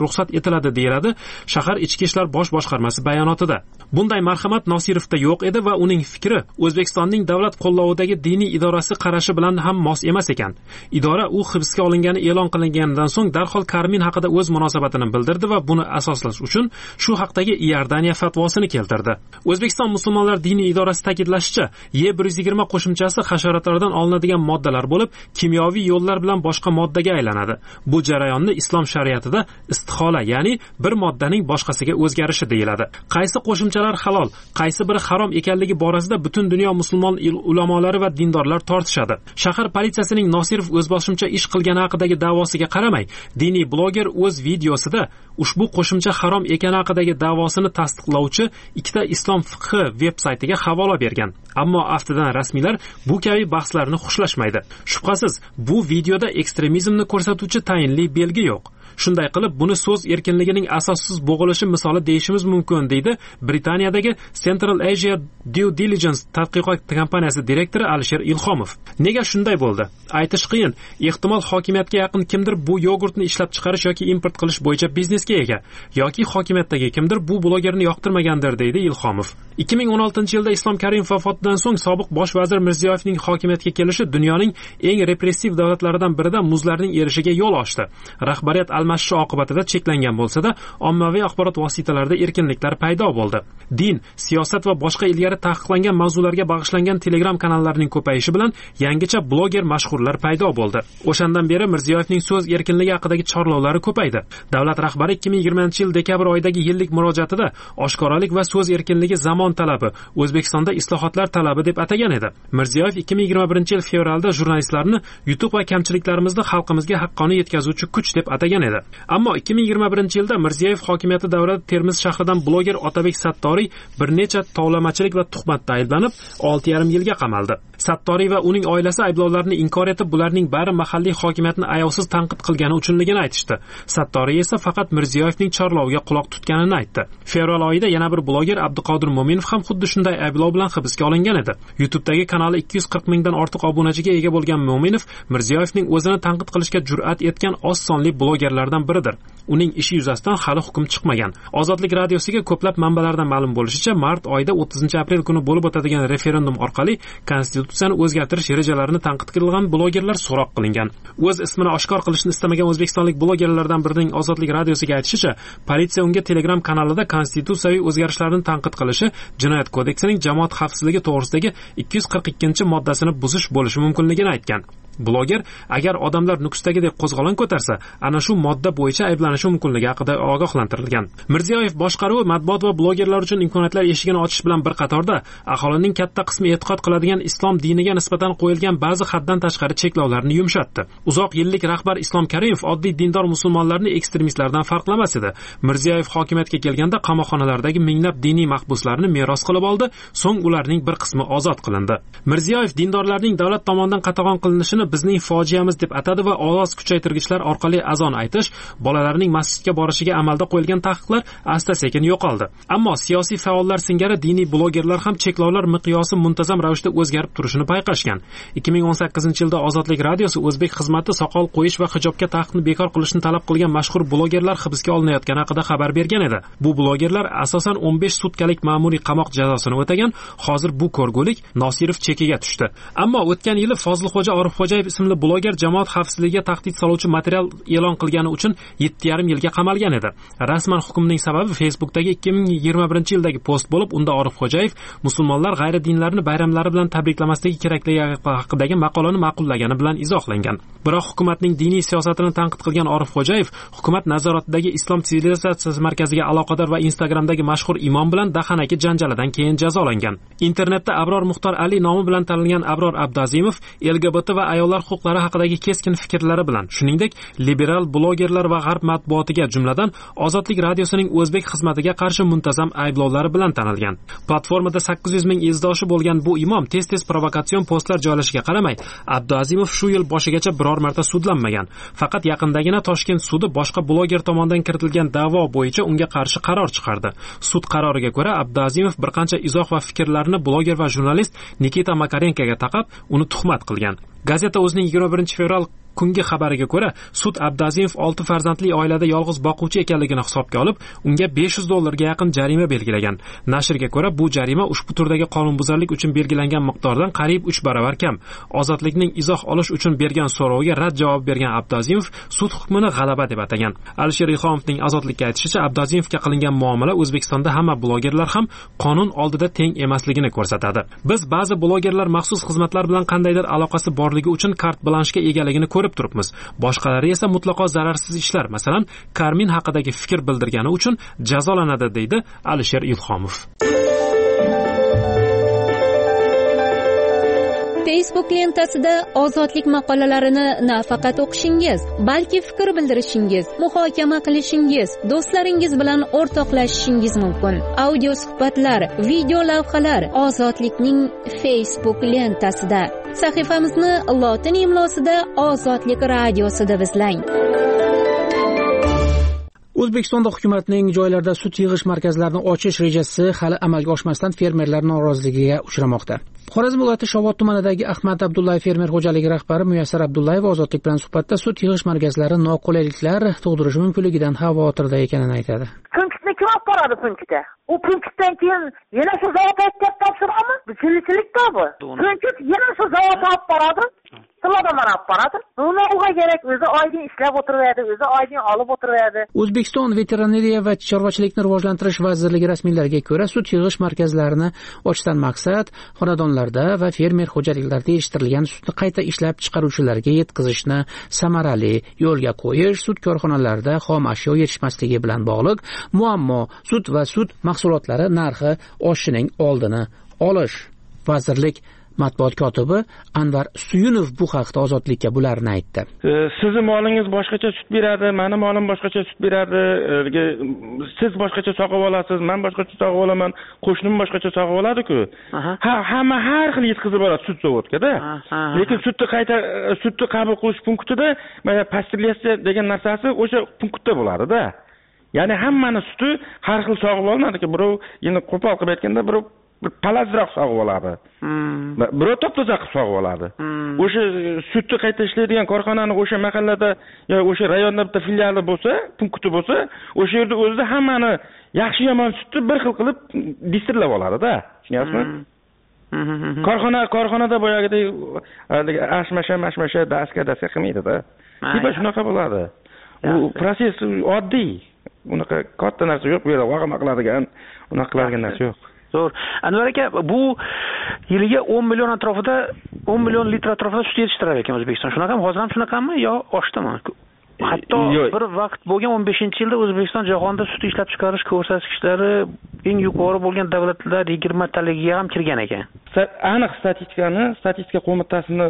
etiladi deyiladi shahar ichki ishlar bosh boshqarmasi bayonotida. Bunday marhamat Nosirovda yo'q edi va uning fikri O'zbekistonning davlat qo'llovidagi diniy idorasi qarashi bilan ham mos emas ekan. Idora u hibsga olingani e'lon qilinganidan so'ng darhol Karmin haqida o'z munosabatini bildirdi va buni asoslash uchun shu haqdagi Iordaniya fatvosini keltirdi. O'zbekiston musulmonlar diniy idorasi ta'kidlashicha, E bir yuz yigirma qo'shimchasi hasharotlardan olinadigan moddalar bo'lib, kimyoviy yo'llar bilan boshqa moddaga aylanadi. Bu jarayonni islom shariatida istihola, ya'ni bir moddaning boshqasiga o'zgarishi deyiladi. Qaysi qo'shimchalar halol, qaysi biri harom ekanligi borasida butun dunyo musulmon ulamolari va dindorlar tortishadi. Shahar politsiyasining Nosirov o'zboshimcha ish qilgani haqidagi da'vosiga qaramay, diniy bloger o'z videosida ushbu qo'shimcha harom ekani haqidagi da'vosini tasdiqlovchi ikkita islom fiqhi veb-saytiga havola bergan. Ammo aftidan rasmiylar bu kabi bahslarni xushlashmaydi. Shubhasiz, bu videoda ekstremizmni ko'rsatuvchi tayinli belgi yo'q. Shunday qilib, buni so'z erkinligining asossiz bo'g'ilishi misoli deyishimiz mumkin, deydi Britaniyadagi Central Asia Due Diligence tadqiqot kompaniyasi direktori Alisher Ilhomov. Nega shunday bo'ldi? Aytish qiyin. Ehtimol hokimiyatga yaqin kimdir bu yogurtni ishlab chiqarish yoki import qilish bo'yicha biznesga ega, yoki hokimiyatdagi kimdir bu blogerni yoqtirmagandir, deydi Ilhomov. ikki ming o'n oltinchi yilda Islom Karimov vafotidan so'ng sobiq bosh vazir Mirziyoyevning hokimiyatga kelishi dunyoning eng repressiv davlatlaridan birida muzlarning erishiga yo'l ochdi. Rahbariyat almashishi oqibatida cheklangan bo'lsa-da, ommaviy axborot vositalarida erkinliklar paydo bo'ldi. Din, siyosat va boshqa ilgari taqiqlangan mavzularga bag'ishlangan Telegram kanallarining ko'payishi bilan yangicha bloger mashhurlar paydo bo'ldi. O'shandan beri Mirziyoyevning so'z erkinligi haqidagi chorlovlari ko'paydi. Davlat rahbari ikki ming yigirmanchi yil dekabr oyidagi yillik murojaatida oshkoralik va so'z erkinligi zamon talabi, O'zbekistonda islohotlar talabi deb atagan edi. Mirziyoyev ikki ming yigirma birinchi yil fevralda jurnalistlarni yutuq va kamchiliklarimizni xalqimizga haqqoniy yetkazuvchi kuch deb atagan edi. Ammo ikki ming yigirma birinchi yilda Mirziyoyev hokimiyati davrida Termiz shahridan bloger Otabek Sattoriy bir necha tovlamachilik va tuhmatda ayblanib, olti yarim yilga qamaldi. Sattoriy va uning oilasi ayblovlarni inkor etib, bularning bari mahalliy hokimiyatni ayovsiz tanqid qilgani uchunligini aytishdi. Sattoriy esa faqat Mirziyoyevning chorloviga quloq tutganini aytdi. Fevral oyida yana bir bloger Abduqodir Mo'minov ham xuddi shunday ayblov bilan hibsga olingan edi. YouTube'dagi kanali ikki yuz qirq mingdan ortiq obunachiga ega bo'lgan Mo'minov Mirziyoyevning o'zini tanqid qilishga jur'at etgan oz sonli blogerlardan biridir. Uning ishi yuzasidan hali hukm chiqmagan. Ozodlik radiosiga ko'plab manbalardan ma'lum bo'lishicha, mart oyida o'ttizinchi aprel kuni bo'lib o'tadigan referendum orqali konstitutsiyani o'zgartirish rejalarini tanqid qilgan blogerlar so'roq qilingan. O'z ismini oshkor qilishni istamagan o'zbekistonlik blogerlardan birining Ozodlik radiosiga aytishicha, politsiya unga Telegram kanalida konstitutsiyaviy o'zgarishlarni tanqid qilishi Jinoyat kodeksining jamoat xavfsizligi to'g'risidagi ikki yuz qirq ikkinchi moddasini buzish bo'lishi mumkinligini aytgan. Bloger agar odamlar Nukusdagidek qo'zg'olon ko'tarsa, ana shu modda bo'yicha ayblanishi mumkinligi haqida ogohlantirilgan. Mirziyoyev boshqaruvi matbuot va blogerlar uchun imkoniyatlar eshigini ochish bilan bir qatorda aholining katta qismi e'tiqod qiladigan islom diniga nisbatan qo'yilgan ba'zi haddan tashqari cheklovlarni yumshatdi. Uzoq yillik rahbar Islom Karimov oddiy dindor musulmonlarni ekstremistlardan farqlamas edi. Mirziyoyev hokimiyatga kelganda qamoqxonalardagi minglab diniy mahbuslarni meros qilib oldi, so'ng ularning bir qismi ozod qilindi. Mirziyoyev dindorlarning davlat tomonidan qatag'on qilinishini bizning fojiamiz deb atadi va ovoz kuchaytirgichlar orqali azon aytish, bolalarning masjidga borishiga amalda qo'yilgan taqiqlar asta-sekin yo'qoldi. Ammo siyosiy faollar singari diniy blogerlar ham cheklovlar miqyosi muntazam ravishda o'zgarib turishini payqashgan. ikki ming o'n sakkizinchi yilda Ozodlik radiosi o'zbek xizmati soqol qo'yish va hijobga taqiqni bekor qilishni talab qilgan mashhur blogerlar hibsga olinayotgani haqida xabar bergan edi. Bu blogerlar asosan o'n besh sutkalik ma'muriy qamoq jazosini o'tagan. Hozir bu ko'rgulik Nosirov chekiga tushdi. Ammo o'tgan yili Fozilxo'ja Orifxo'jayev ismli bloger jamoat xavfsizligiga tahdid soluvchi material e'lon qilgani uchun yetti yarim yilga qamalgan edi. Rasman hukmning sababi Facebook'dagi ikki ming yigirma birinchi yildagi post bo'lib, unda Orifxo'jayev musulmonlar g'ayri dinlarni bayramlari bilan tabriklamasligi kerakligi haqidagi maqolani ma'qullagani bilan izohlangan. Biroq hukumatning diniy siyosatini tanqid qilgan Orifxo'jayev hukumat nazoratidagi Islom sivilizatsiyasi markaziga aloqador va Instagramdagi mashhur imom bilan dahanaki janjalidan keyin jazolangan. Internetda Abror Muxtor Ali nomi bilan tanilgan Abror Abdazimov L G B T va ayollar huquqlari haqidagi keskin fikrlari bilan, shuningdek, liberal blogerlar va g'arb matbuotiga, jumladan Ozodlik radiosining o'zbek xizmatiga qarshi muntazam ayblovlari bilan tanilgan. Platformada sakkiz yuz ming izdoshi bo'lgan bu imom tez-tez provokatsion postlar joylashiga qaramay, Abduazimov shu yil boshigacha biror marta sudlanmagan. Faqat yaqindagina Toshkent sudi boshqa bloger tomonidan kiritilgan da'vo bo'yicha unga qarshi qaror chiqardi. Sud qaroriga ko'ra, Abduazimov bir qancha izoh va fikrlarini bloger va jurnalist Nikita Makarenkoga taqab, uni tuhmat qilgan. Gazeta o'zining yigirma birinchi fevral kungi xabariga ko'ra, sud Abdazimov olti farzandli oilada yolg'iz boquvchi ekanligini hisobga olib, unga besh yuz dollarga yaqin jarima belgilagan. Nashrga ko'ra, bu jarima ushbu turdagi qonunbuzarlik uchun belgilangan miqdordan qariyb uch barobar kam. Ozodlikning izoh olish uchun bergan so'roviga rad javob bergan Abdazimov sud hukmini g'alaba deb atagan. Alisher Ilhomovning Ozodlikka aytishicha, Abdazimovga qilingan muomala O'zbekistonda hamma blogerlar ham qonun oldida teng emasligini ko'rsatadi. Biz ba'zi blogerlar maxsus xizmatlar bilan qandaydir aloqasi borligi uchun kart blanshga egaligini ko'rib turibmiz. Boshqalari esa mutlaqo zararsiz ishlar, masalan, Karmin haqidagi fikr bildirgani uchun jazolanadi, deydi Alisher Ilhomov. Facebook lentasida ozodlik maqolalarini nafaqat o'qishingiz, balki fikr bildirishingiz, muhokama qilishingiz, do'stlaringiz bilan o'rtoqlashishingiz mumkin. Audio suhbatlar, video lavhalar ozodlikning Facebook lentasida. Sahifamizni lotin imlosida Ozodlik radiosida deb izlang. O'zbekistonda hukumatning joylarda sut yig'ish markazlarini ochish rejasi hali amalga oshmasdan fermerlar noroziligiga uchramoqda. Xorazm viloyati Shovot tumanidagi Ahmad Abdullayev fermer xo'jaligi rahbari Muyassar Abdullayev Ozodlik bilan suhbatda sut yig'ish markazlari noqulayliklar tug'dirishi mumkinligidan xavotirda ekanini aytadi. Punktni kim olib boradi punktga? U punktdan keyin yana shu zavodga topshiramiz? Bu chilik-chilikda bu. Punkt yana shu zavodga olib boradi. Tilada mana olib boradi. Buni uga kerak, o'zi oydin ishlab o'tiradi, o'zi oydin olib o'tiradi. O'zbekiston veterinariya va chorvachilikni rivojlantirish vazirligi rasmiylariga ko'ra, sut yig'ish markazlarini ochishdan maqsad xonadonlarda va fermer xo'jaliklarida yetishtirilgan sutni qayta ishlab chiqaruvchilarga yetkazishni samarali yo'lga qo'yish, sut korxonalarida xom ashyo yetishmasligi bilan bog'liq muammo, sut va sut mahsulotlari narxi oshishining oldini olish. Vazirlik matbuot kotibi Anvar Suyunov bu haqda Ozodlikka bularni aytdi. Sizning molingiz boshqacha sut beradi, meni molim boshqacha sut beradi, siz boshqacha sog'ib olasiz, men boshqacha sog'ib olaman, qo'shnim boshqacha sog'ib oladi-ku. Ha, hamma har xil yetkazib boradi sut zavodga-da. Lekin sutni qayta sutni qabul qilish punktida mana pasteurizatsiya degan narsasi o'sha punktda bo'ladi-da. Ya'ni hammani suti har xil sog'ib olmaydi-ku. Birov endi qo'pol qilib aytganda birov bir palazroq sog'ib oladi. Birov top-toza qilib sog'ib oladi. O'sha sutni qayta ishlaydigan korxonani o'sha mahallada yo o'sha rayonda bitta filiali bo'lsa, punkti bo'lsa, o'sha yerda o'zida hammani yaxshi yomon sutni bir xil qilib distrillab oladi-da. Tushunyapsizmi? Korxona korxonada boyagidek ashmasha, mashmasha, daska, daska qilmaydi-da. Tipa shunaqa bo'ladi. Bu proses oddiy. Unaqa katta narsa yo'q, bu yerda vaqama qiladigan, unaqa qiladigan narsa yo'q. Zo'r. Anvar aka, bu yiliga o'n million atrofida, o'n million litr atrofida sut yetishtirar ekan O'zbekiston. Shunaqami? Hozir ham shunaqami yo oshdimi? Hatto bir vaqt bo'lgan o'n beshinchi yilda O'zbekiston jahonda sut ishlab chiqarish ko'rsatkichlari eng yuqori bo'lgan davlatlar yigirma taligiga ham kirgan ekan. Aniq statistikani, statistika qo'mitasini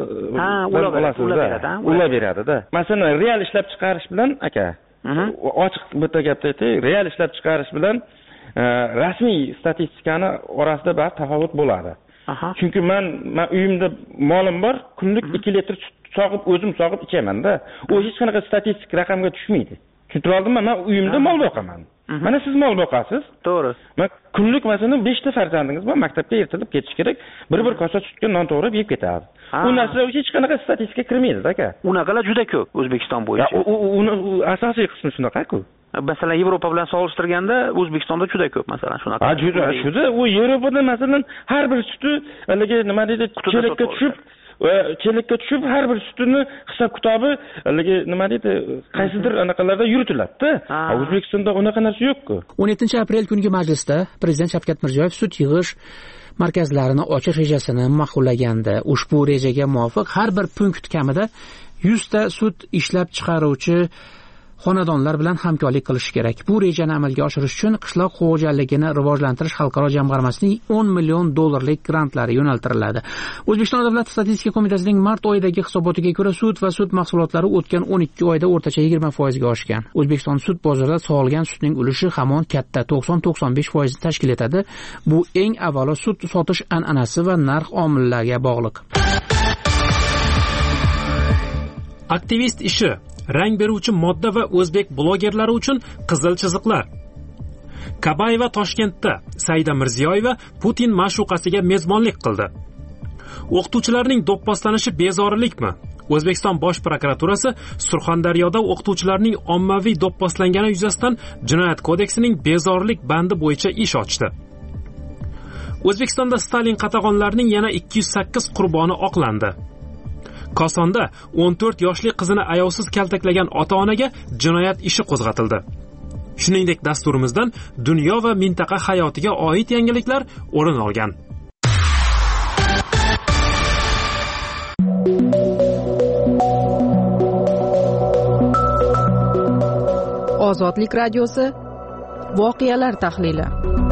ular ular beradi-da. Masalan, real ishlab chiqarish bilan aka, ochiq bitta gapni aytay, real ishlab chiqarish bilan rasmiy statistikani orasida bir tafovut bo'ladi. Chunki men men uyimda molim bor, kunlik ikki litr sut sog'ib o'zim sog'ib ichaman-da. U hech qanaqa statistik raqamga tushmaydi. Tushunib oldimmi? Men uyimda mol boqaman. Mana siz mol boqasiz. To'g'ri. Men kunlik masalan besh ta farzandingiz bor, maktabga ertalab ketish kerak, bir-bir kosa sutga non to'g'rab yeb ketadi. U narsa hech qanaqa statistikaga kirmaydi, aka. Unaqalar juda ko'p O'zbekiston bo'yicha. U asosiy qismi shunaqa-ku. Masalan, Yevropa bilan solishtirganda O'zbekistonda juda ko'p, masalan, shunaqa. Ha, juda, juda. U Yevropada masalan har bir suti haligi nima deydi, chelakka tushib, chelakka tushib har bir sutini hisob kitobi haligi nima deydi, qaysidir anaqalarda yuritiladi-da. O'zbekistonda unaqa narsa yo'q-ku. o'n yettinchi aprel kungi majlisda Prezident Shavkat Mirziyoyev sut yig'ish markazlarini ochish rejasini ma'qullagandi. Ushbu rejaga muvofiq har bir punkt kamida yuz ta sut ishlab chiqaruvchi xonadonlar bilan hamkorlik qilish kerak. Bu rejani amalga oshirish uchun qishloq xo'jaligini rivojlantirish xalqaro jamg'armasining o'n million dollarlik grantlari yo'naltiriladi. O'zbekiston Davlat statistika qo'mitasining mart oyidagi hisobotiga ko'ra sut va sut mahsulotlari o'tgan o'n ikki oyda o'rtacha yigirma foiz ga oshgan. O'zbekiston sut bozorida sog'ilgan sutning ulushi hamon katta to'qson to'qson besh foiz tashkil etadi. Bu eng avvalo sut sotish an'anasi va narx omillariga bog'liq. Aktivist ishi, rang beruvchi modda va o'zbek blogerlari uchun qizil chiziqlar. Kabayeva Toshkentda Saida Mirziyoyeva Putin ma'shuqasiga mezbonlik qildi. O'qituvchilarning do'pposlanishi bezorilikmi? O'zbekiston bosh prokuraturasi Surxondaryoda o'qituvchilarning ommaviy do'pposlangani yuzasidan Jinoyat kodeksining bezorilik bandi bo'yicha ish ochdi. O'zbekistonda Stalin qatag'onlarining yana ikki yuz sakkiz qurboni oqlandi. Kosonda o'n to'rt yoshli qizini ayovsiz kaltaklagan ota-onaga jinoyat ishi qo'zg'atildi. Shuningdek, dasturimizdan dunyo va mintaqa hayotiga oid yangiliklar o'rin olgan. Ozodlik radiosi voqealar tahlili.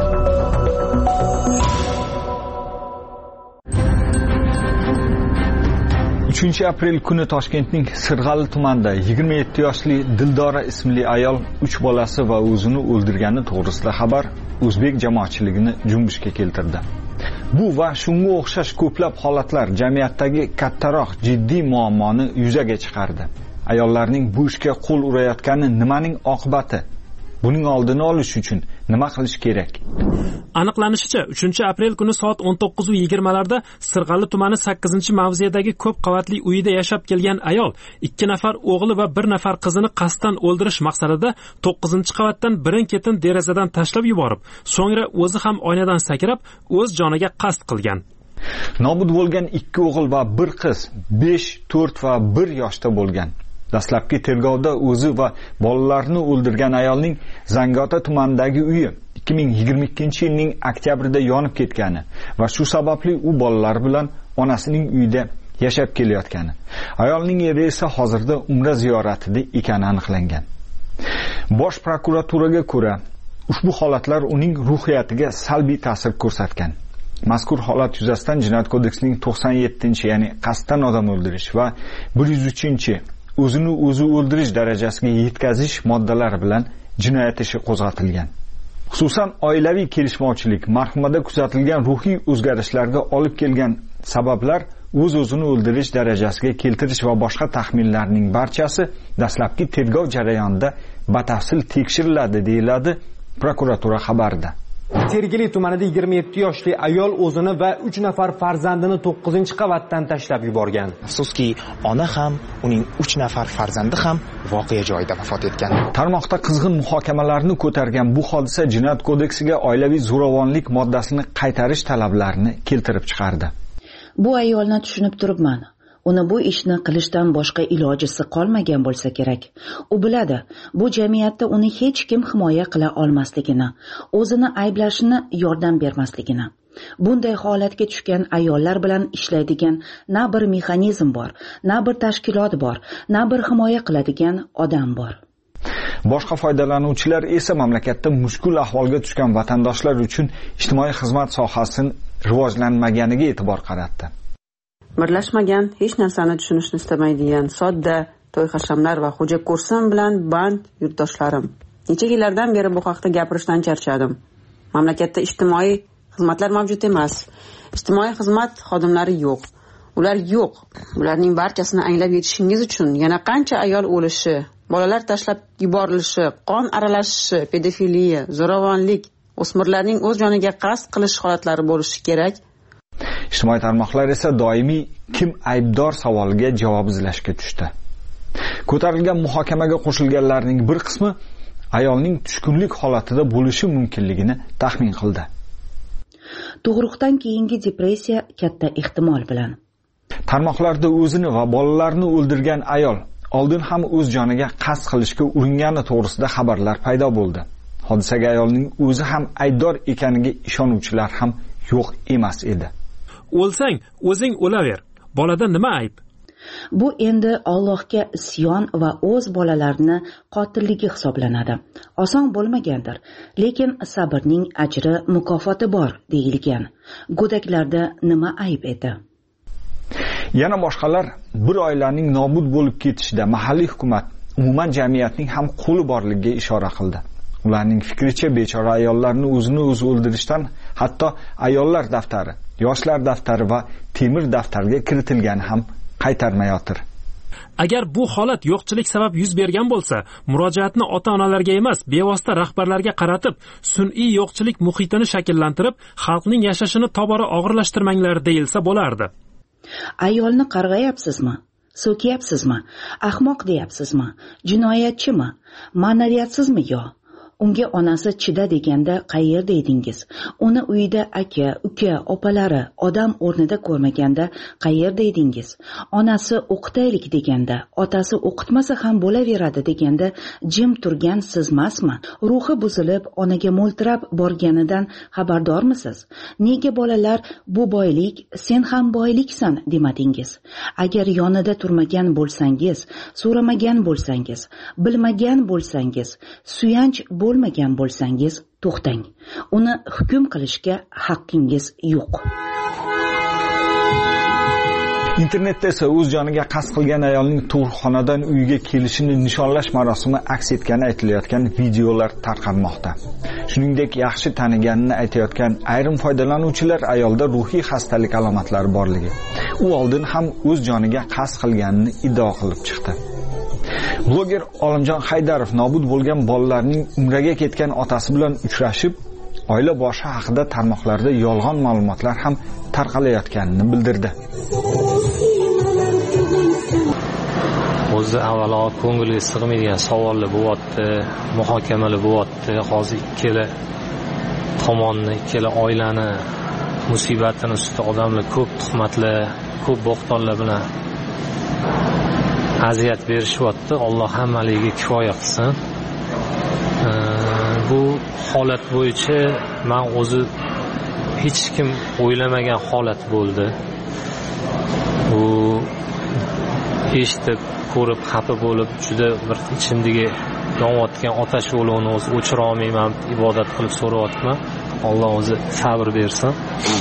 uchinchi aprel kuni Toshkentning Sirg'ali tumanida yigirma yetti yoshli Dildora ismli ayol uch bolasi va o'zini o'ldirgani to'g'risida xabar o'zbek jamoatchiligini junbishga keltirdi. Bu va shunga o'xshash ko'plab holatlar jamiyatdagi kattaroq jiddiy muammoni yuzaga chiqardi. Ayollarning bu ishga qo'l urayotgani nimaning oqibati? Buning oldini olish uchun nima qilish kerak? Aniqlanishicha, uchinchi aprel kuni soat o'n to'qqiz yigirma larda Sirg'ali tumani sakkizinchi mavzedagi ko'p qavatli uyida yashab kelgan ayol ikki nafar o'g'li va bir nafar qizini qasddan o'ldirish maqsadida to'qqizinchi qavatdan birin-ketin derazadan tashlab yuborib, so'ngra o'zi ham oynadan sakrab o'z joniga qasd qilgan. Nobud bo'lgan ikki o'g'il va bir qiz besh, to'rt va bir yoshda bo'lgan. Dastlabki tergovda o'zi va bolalarini o'ldirgan ayolning Zangiota tumanidagi uyi ikki ming yigirma ikkinchi yilning oktyabrida yonib ketgani va shu sababli u bolalari bilan onasining uyida yashab kelayotgani. Ayolning eri esa hozirda umra ziyoratida ekani aniqlangan. Bosh prokuraturaga ko'ra, ushbu holatlar uning ruhiyatiga salbiy ta'sir ko'rsatgan. Mazkur holat yuzasidan Jinoyat kodeksining to'qson yettinchi, ya'ni qasddan odam o'ldirish va bir yuz uchinchi o'zini o'zi o'ldirish darajasiga yetkazish moddalari bilan jinoyat ishi qo'zg'atilgan. Xususan, oilaviy kelishmovchilik, marhumada kuzatilgan ruhiy o'zgarishlarga olib kelgan sabablar o'z-o'zini o'ldirish darajasiga keltirish va boshqa taxminlarning barchasi dastlabki tergov jarayonida batafsil tekshiriladi, deyiladi prokuratura xabarida. Sergeli tumanida yigirma yetti yoshli ayol o'zini va uch nafar farzandini to'qqizinchi qavatdan tashlab yuborgan. Afsuski, ona ham, uning uch nafar farzandi ham voqea joyida vafot etgan. Tarmoqda qizg'in muhokamalarni ko'targan bu hodisa Jinoyat kodeksiga oilaviy zo'ravonlik moddasini qaytarish talablarini keltirib chiqardi. Bu ayolni tushunib turibman. Uni bu ishni qilishdan boshqa ilojisi qolmagan bo'lsa kerak. U biladi, bu jamiyatda uni hech kim himoya qila olmasligini, o'zini ayblashini, yordam bermasligini. Bunday holatga tushgan ayollar bilan ishlaydigan na bir mexanizm bor, na bir tashkilot bor, na bir himoya qiladigan odam bor. Boshqa foydalanuvchilar esa mamlakatda mushkul ahvolga tushgan vatandoshlar uchun ijtimoiy xizmat sohasining rivojlanmaganiga e'tibor qaratdi. Birlashmagan, hech narsani tushunishni istamaydigan, sodda to'y-hashamlar va xo'ja ko'rsam bilan band yurtdoshlarim. Necha yillardan beri bu haqda gapirishdan charchadim. Mamlakatda ijtimoiy xizmatlar mavjud emas. Ijtimoiy xizmat xodimlari yo'q. Ular yo'q. Ularning barchasini anglab yetishingiz uchun yana qancha ayol o'lishi, bolalar tashlab yuborilishi, qon aralashishi, pedofiliya, zo'ravonlik, o'smirlarning o'z joniga qasd qilish holatlari bo'lishi kerak. Ijtimoiy tarmoqlar esa doimiy kim aybdor savoliga javob izlashga tushdi. Ko'tarilgan muhokamaga qo'shilganlarning bir qismi ayolning tushkunlik holatida bo'lishi mumkinligini taxmin qildi. Tug'ruqdan keyingi depressiya katta ehtimol bilan. Tarmoqlarda o'zini va bolalarini o'ldirgan ayol oldin ham o'z joniga qasd qilishga uringani to'g'risida xabarlar paydo bo'ldi. Hodisaga ayolning o'zi ham aybdor ekaniga ishonuvchilar ham yo'q emas edi. O'lsang, o'zing o'laver. Bolada nima ayb? Bu endi Allohga isyon va o'z bolalarini qotilligi hisoblanadi. Oson bo'lmagandir, lekin sabrning ajri, mukofoti bor deyilgan. Go'daklarda nima ayb edi? Yana boshqalar bir oilaning nobud bo'lib ketishida mahalliy hukumat, umuman jamiyatning ham qo'li borligiga ishora qildi. Ularning fikricha, bechora ayollarni o'zini o'zi o'ldirishdan hatto ayollar daftari, yoshlar daftari va temir daftarga kiritilgani ham qaytarmayotir. Agar bu holat yo'qchilik sabab yuz bergan bo'lsa, murojaatni ota-onalarga emas, bevosita rahbarlarga qaratib, sun'iy yo'qchilik muhitini shakllantirib, xalqning yashashini tobora og'irlashtirmanglar deyilsa bo'lardi. ayolni qarg'ayapsizmi, so'kyapsizmi, ahmoq deyapsizmi, jinoyatchimi, ma'naviyatsizmi yo? Unga onasi chida deganda qayerda edingiz? Uni uyda aka, uka, opalari odam o'rnida ko'rmaganda qayerda edingiz? Onasi o'qitaylik deganda, otasi o'qitmasa ham bo'laveradi deganda jim turgan sizmasmi? Ruhi buzilib, onaga mo'ltirab borganidan xabardormisiz? Nega bolalar bu boylik, sen ham boyliksan demadingiz? Agar yonida turmagan bo'lsangiz, so'ramagan bo'lsangiz, bilmagan bo'lsangiz, suyanch bo'lmagan bo'lsangiz, to'xtang. Uni hukm qilishga haqqingiz yo'q. Internetda esa o'z joniga qasd qilgan ayolning tug'ruqxonadan uyiga kelishini nishonlash marosimi aks etgani aytilayotgan videolar tarqalmoqda. Shuningdek, yaxshi taniganini aytayotgan ayrim foydalanuvchilar ayolda ruhiy xastalik alomatlari borligi, u oldin ham o'z joniga qasd qilganini iddao qilib chiqdi. Bloger Olimjon Haydarov nobud bo'lgan bolalarning umraga ketgan otasi bilan uchrashib, oila boshi haqida tarmoqlarda yolg'on ma'lumotlar ham tarqalayotganini bildirdi. O'zi avvalo ko'ngilga sig'maydigan savollar bo'lyapti, muhokamalar bo'lyapti. Hozir ikkala tomonni, ikkala oilani musibatini ustida odamlar ko'p tuhmatlar, ko'p bo'xtonlar bilan aziyat berishyapti. Alloh hammaligiga kifoya qilsin. Bu holat bo'yicha men o'zi hech kim o'ylamagan holat bo'ldi. Bu eshitib, ko'rib, xafa bo'lib, juda bir ichimdagi yonayotgan otash yo'lovini o'zi o'chira olmayman, ibodat qilib so'rayapman. Alloh o'zi sabr bersin.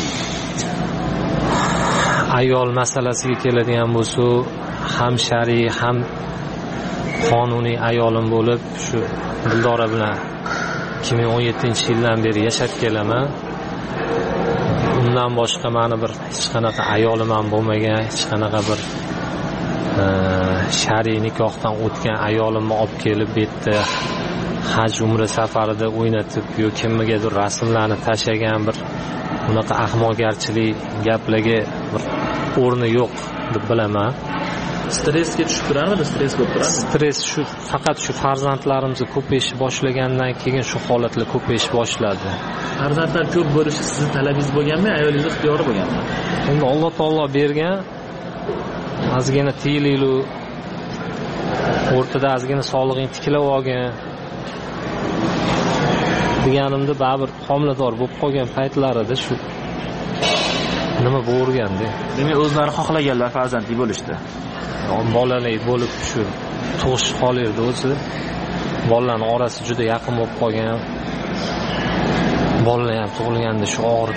Ayol masalasiga keladigan bo'lsa, ham shariy ham qonuniy ayolim bo'lib, shu Dildora bilan ikki ming o'n yettinchi yildan beri yashab kelaman. Undan boshqa meni bir hech qanaqa ayolim ham bo'lmagan, hech qanaqa bir e, shariy nikohdan o'tgan ayolimni olib kelib bu yerda haj umra safarida o'ynatib yoki kimgadir rasmlarni tashagan bir unaqa ahmoqgarchilik gaplarga bir o'rni yo'q deb bilaman. Stressga tushib turadimi? Stress bo'lib turadi. Stress shu faqat shu farzandlarimiz ko'payishib boshlagandan keyin shu holatlar ko'payishib boshladi. Farzandlar ko'p bo'lishi sizning talabingiz bo'lganmi, ayolingiz ixtiyori bo'lganmi? Endi Alloh taolo bergan. Ozgina tiyililu o'rtada ozgina sog'lig'ing tiklab olgan. Deganimda baribir homilador bo'lib qolgan paytlarida shu nima bo'lgandi? Demak, o'zlari xohlaganlar farzandli bo'lishdi. Bolali bo'lib shu tug'ish qolardi o'zi. Bolalarning orasi juda yaqin bo'lib qolgan. Bolalar ham tug'ilganda shu og'ir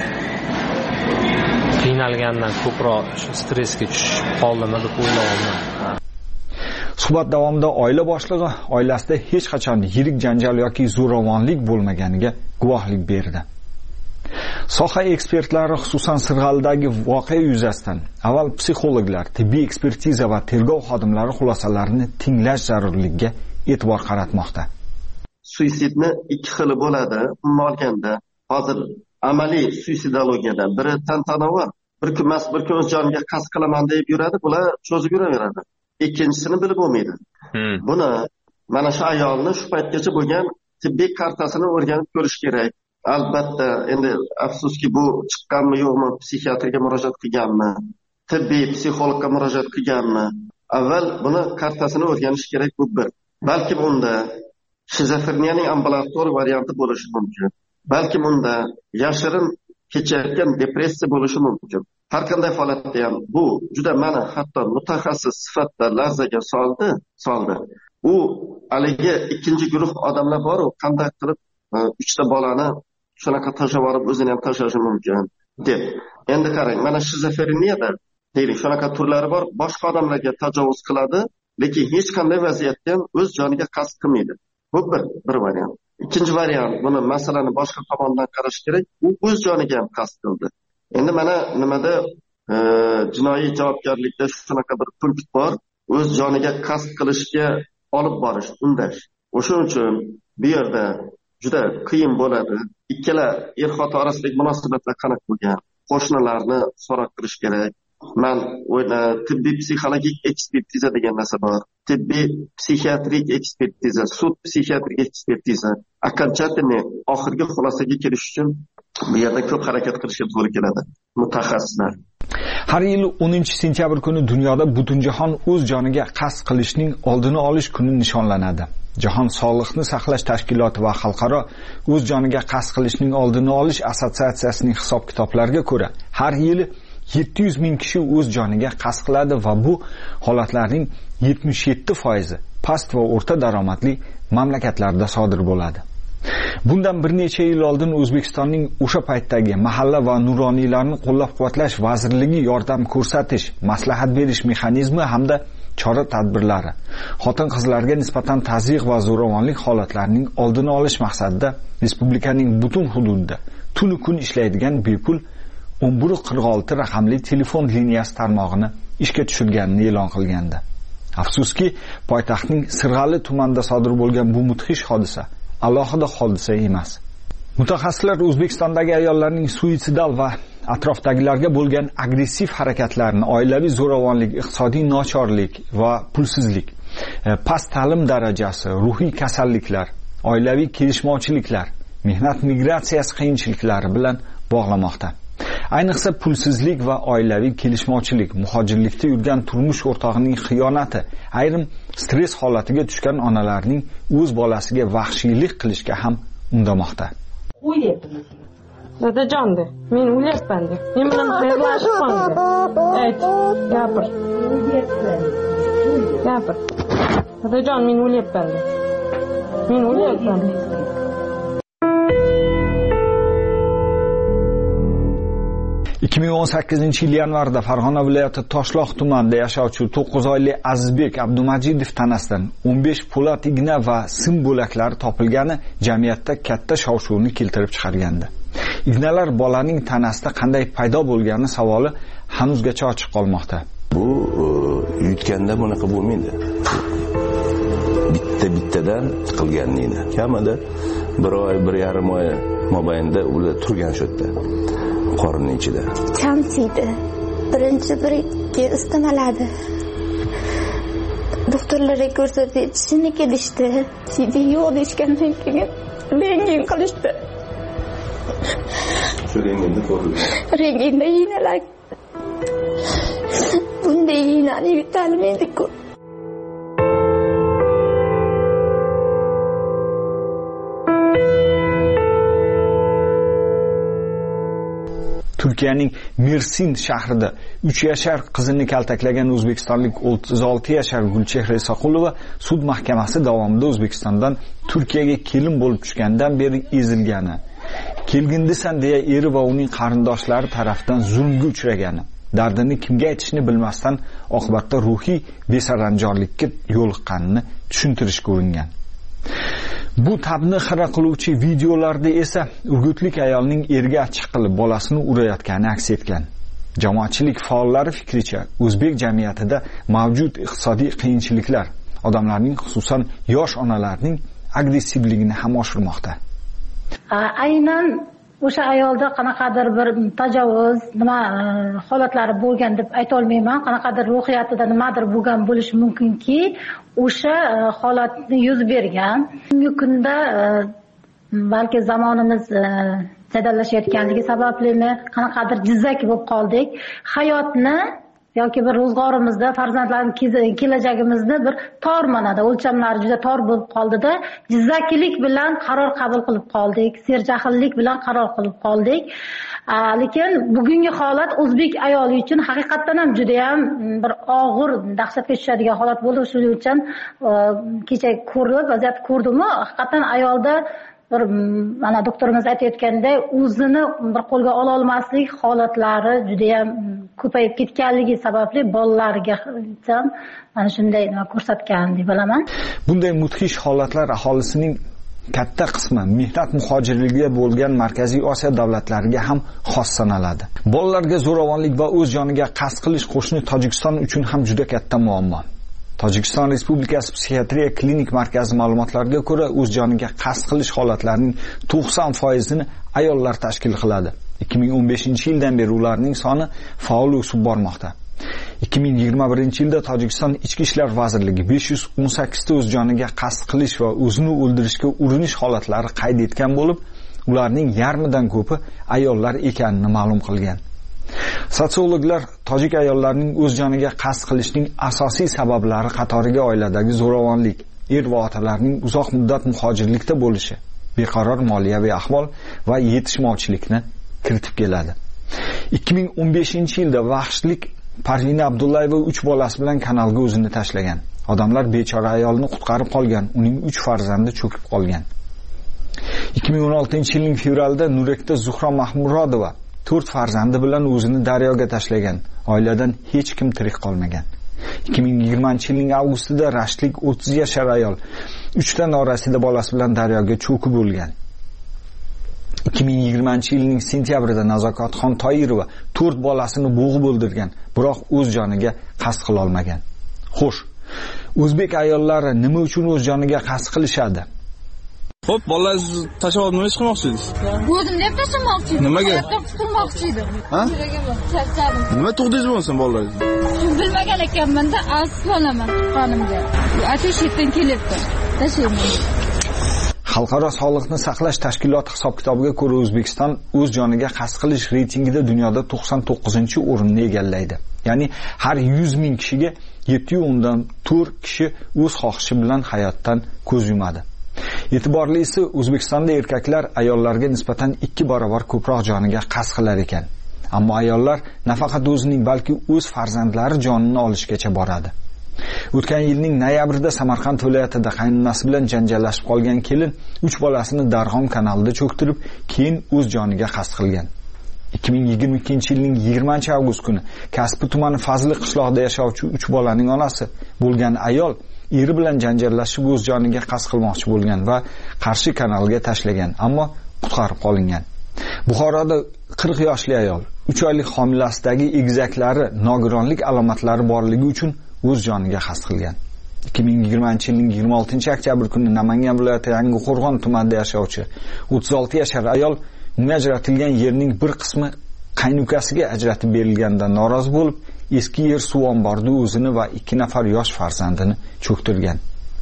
qiynalgandan ko'proq shu stressga tushib qoldimi deb o'ylayman. Suhbat davomida oila boshlig'i oilasida hech qachon yirik janjal yoki zo'ravonlik bo'lmaganiga guvohlik berdi. Soha ekspertlari xususan Sirg'alidagi voqea yuzasidan avval psixologlar, tibbiy ekspertiza va tergov xodimlari xulosalarini tinglash zarurligiga e'tibor qaratmoqda. Suitsidni ikki xili bo'ladi. Umuman olganda, hozir amaliy suitsidologiyadan biri tantanavor, bir kun emas, bir kun o'z joniga qasd qilaman deb yuradi, bular cho'zib yuraveradi. Ikkinchisini bilib bo'lmaydi. Hmm. Buni mana shu ayolni shu paytgacha bo'lgan tibbiy kartasini o'rganib ko'rish kerak. Albatta, endi afsuski bu chiqqanmi yo'qmi, psixiatrga murojaat qilganmi, tibbiy psixologga murojaat qilganmi? Avval buni kartasini o'rganish kerak. Bu bir. Balki unda shizofreniyaning ambulator varianti bo'lishi mumkin. Balki unda yashirin kechayotgan depressiya bo'lishi mumkin. Har qanday holatda ham bu juda meni hatto mutaxassis sifatida larzaga soldi, soldi. U haligi ikkinchi guruh odamlar bor, qanday qilib uchta bolani shunaqa tashlab olib o'zini ham tashlashi mumkin deb. Endi qarang, mana shizofreniyada deylik, shunaqa turlari bor, boshqa odamlarga tajovuz qiladi, lekin hech qanday vaziyatda ham o'z joniga qasd qilmaydi. Bu bir bir variant. Ikkinchi variant, buni masalani boshqa tomondan qarash kerak. U o'z joniga ham qasd qildi. Endi mana nimada e, jinoiy javobgarlikda shunaqa bir punkt bor, o'z joniga qasd qilishga olib borish, undash. O'shuning uchun bu yerda juda qiyin bo'ladi. Ikkala er-xotin orasidagi munosabatlar qanaqa bo'lgan? Qo'shnilarni so'roq qilish kerak. man o'yla tibbiy psixologik ekspertiza degan narsa bor, tibbiy psixiatrik ekspertiza, sud psixiatrik ekspertiza. Окончательный oxirgi xulosaga kelish uchun bu yerda ko'p harakat qilishga to'g'ri keladi mutaxassislar. Har yili o'ninchi sentyabr kuni dunyoda Butunjahon o'z joniga qasd qilishning oldini olish kuni nishonlanadi. Jahon Sog'liqni saqlash tashkiloti va xalqaro o'z joniga qasd qilishning oldini olish assotsiatsiyasining hisob-kitoblariga ko'ra, har yili yetti yuz ming kishi o'z joniga qasd qiladi va bu holatlarning yetmish yetti foizi past va o'rta daromadli mamlakatlarda sodir bo'ladi. Bundan bir necha yil oldin O'zbekistonning o'sha paytdagi mahalla va nuroniylarni qo'llab-quvvatlash vazirligi yordam ko'rsatish, maslahat berish mexanizmi hamda chora-tadbirlari xotin-qizlarga nisbatan tazyiq va zo'ravonlik holatlarining oldini olish maqsadida respublikaning butun hududida tunu kun ishlaydigan bepul o'n bir qirq olti raqamli telefon liniyasi tarmog'ini ishga tushirganini e'lon qilgandi. Afsuski, poytaxtning Sirg'ali tumanida sodir bo'lgan bu mudhish hodisa alohida hodisa emas. Mutaxassislar O'zbekistondagi ayollarning suitsidal va atrofdagilarga bo'lgan agressiv harakatlarini, oilaviy zo'ravonlik, iqtisodiy nochorlik va pulsizlik, past ta'lim darajasi, ruhiy kasalliklar, oilaviy kelishmovchiliklar, mehnat migratsiyasi qiyinchiliklari bilan bog'lamoqda. Ayniqsa pulsizlik va oilaviy kelishmovchilik, muhojirlikda yurgan turmush o'rtog'ining xiyonati, ayrim stress holatiga tushgan onalarning o'z bolasiga vahshiylik qilishga ham undamoqda. Dadajonde, men o'lyapman deb. Men bilan xayrlashib qoldi. Ayt, gapir. Gapir. Dadajon, men o'lyapman deb. Men o'lyapman. ikki ming o'n sakkizinchi yil yanvarda Farg'ona viloyati Toshloq tumanida yashovchi to'qqiz oyli Azizbek Abdumajidov tanasidan o'n besh po'lat igna va sim bo'laklari topilgani jamiyatda katta shov-shuvni keltirib chiqargandi. Ignalar bolaning tanasida qanday paydo bo'lgani savoli hanuzgacha ochiq qolmoqda. Bu yutganda bunaqa bo'lmaydi. Bitta-bittadan qilganini. Kamida bir oy, bir yarim oy mobaynida ular turgan shu yerda. Qorning ichida. Chamchiydi. Birinchi bir-ikki istamaladi. Doktorlarga ko'rsatib, shiniki dishdi. Sidi yo'q deshgandan keyin rentgen qilishdi. Shu rentgenda ko'rildi. Rentgenda yinalar. Bunday yinani yutalmaydi-ku. Turkiyaning Mersin shahrida uch yashar qizini kaltaklagan o'zbekistonlik o'ttiz olti yashar Gulchehra Isoqulova sud mahkamasi davomida O'zbekistondan Turkiyaga kelin bo'lib tushgandan beri ezilgani, kelgindisan deya eri va uning qarindoshlari tarafdan zulmga uchragani, dardini kimga aytishni bilmasdan oqibatda ruhiy besaranjorlikka yo'liqqanini tushuntirishga uringan. Bu tabni xira qiluvchi videolarda esa urgutlik ayolning eriga achchiq qilib bolasini urayotgani aks etgan. Jamoatchilik faollari fikricha, o'zbek jamiyatida mavjud iqtisodiy qiyinchiliklar odamlarning, xususan yosh onalarning agressivligini ham oshirmoqda. Aynan o'sha ayolda qanaqadir bir tajovuz, nima holatlari bo'lgan deb ayta olmayman. Qanaqadir ruhiyatida nimadir bo'lgan bo'lishi mumkinki, o'sha holatni yuz bergan. Bugungi kunda balki zamonimiz jadallashayotganligi sabablimi, qanaqadir jizzak bo'lib qoldik. Hayotni yoki bir ro'zg'orimizda farzandlarimiz kelajagimizni bir tor manada o'lchamlari juda tor bo'lib qoldida, jizzakilik bilan qaror qabul qilib qoldik, serjahllik bilan qaror qilib qoldik. Lekin bugungi holat o'zbek ayoli uchun haqiqatan ham juda ham bir og'ir, dahshatga tushadigan holat bo'ldi. Shuning uchun kecha ko'rib, vaziyat ko'rdim-ku, haqiqatan ayolda bir mana doktorimiz aytayotganday o'zini bir qo'lga ola olmaslik holatlari juda ham ko'payib ketganligi sababli bolalarga ham mana shunday ko'rsatgan deb bilaman. Bunday mudhish holatlar aholisining katta qismi mehnat muhojirligiga bo'lgan Markaziy Osiyo davlatlariga ham xos sanaladi. Bolalarga zo'ravonlik va o'z joniga qasd qilish qo'shni Tojikiston uchun ham juda katta muammo. Tojikiston Respublikasi psixiatriya klinik markazi ma'lumotlariga ko'ra, o'z joniga qasd qilish holatlarining to'qson foizini ayollar tashkil qiladi. ikki ming o'n beshinchi yildan beri ularning soni faol o'sib bormoqda. ikki ming yigirma birinchi yilda Tojikiston Ichki ishlar vazirligi besh yuz o'n sakkiz ta o'z joniga qasd qilish va o'zini o'ldirishga urinish holatlari qayd etgan bo'lib, ularning yarmidan ko'pi ayollar ekanini ma'lum qilgan. Sotsiologlar tojik ayollarining o'z joniga qasd qilishining asosiy sabablari qatoriga oiladagi zo'ravonlik, er va otalarning uzoq muddat muhojirlikda bo'lishi, beqaror moliyaviy ahvol va yetishmovchilikni kiritib keladi. ikki ming o'n beshinchi yilda vahshlik Parvina Abdullayeva uch bolasi bilan kanalga o'zini tashlagan. Odamlar bechora ayolni qutqarib qolgan, uning uch farzandi cho'kib qolgan. ikki ming o'n oltinchi yilning fevralida Nurekda Zuhro Mahmurodova to'rt farzandi bilan o'zini daryoga tashlagan. Oiladan hech kim tirik qolmagan. ikki ming yigirmanchi yilning avgustida Rashtlik o'ttiz yashar ayol uch ta norasida bolasi bilan daryoga cho'kib o'lgan. ikki ming yigirmanchi yilning sentyabrida Nazokatxon Toyirova to'rt bolasini bo'g'ib o'ldirgan, biroq o'z joniga qasd qila olmagan. Xo'sh, o'zbek ayollari nima uchun o'z joniga qasd qilishadi? Xo'p, bolalaringizni tashlab olib nima ish qilmoqchi edingiz? O'zim deb tashlamoqchi edim. Nimaga? Qutulmoqchi edim. Ha? Charchadim. Nima tug'dingiz bo'lsin bolalaringizni? Bilmagan ekanman-da, afsus olaman tuqqanimga. Atesh yerdan kelyapti. Tashlayman. Xalqaro sog'liqni saqlash tashkiloti hisob-kitobiga ko'ra O'zbekiston o'z joniga qasd qilish reytingida dunyoda to'qson to'qqizinchi o'rinni egallaydi. Ya'ni har yuz ming kishiga yetti nuqta o'ndan to'rt kishi o'z xohishi bilan hayotdan ko'z yumadi. E'tiborlisi, O'zbekistonda erkaklar ayollarga nisbatan ikki barobar ko'proq joniga qasd qilar ekan. Ammo ayollar nafaqat o'zining, balki o'z farzandlari jonini olishgacha boradi. O'tgan yilning noyabrida Samarqand viloyatida qaynonasi bilan janjallashib qolgan kelin uch bolasini Darg'om kanalida cho'ktirib, keyin o'z joniga qasd qilgan. ikki ming yigirma ikkinchi yilning yigirmanchi avgust kuni Kasbi tumani Fazli qishlog'ida yashovchi uch bolaning onasi bo'lgan ayol eri bilan janjallashib o'z joniga qasd qilmoqchi bo'lgan va Qarshi kanalga tashlagan, ammo qutqarib qolingan. Buxoroda qirq yoshli ayol uch oylik homilasidagi egizaklari nogironlik alomatlari borligi uchun o'z joniga qasd qilgan. ikki ming yigirmanchi yilning yigirma oltinchi oktyabr kuni Namangan viloyati Yangiqo'rg'on tumanida yashovchi o'ttiz olti yashar ayol unga ajratilgan yerning bir qismi qaynukasiga ajratib berilganidan norozi bo'lib, eski yer suv omborida o'zini va ikki nafar yosh farzandini cho'ktirgan.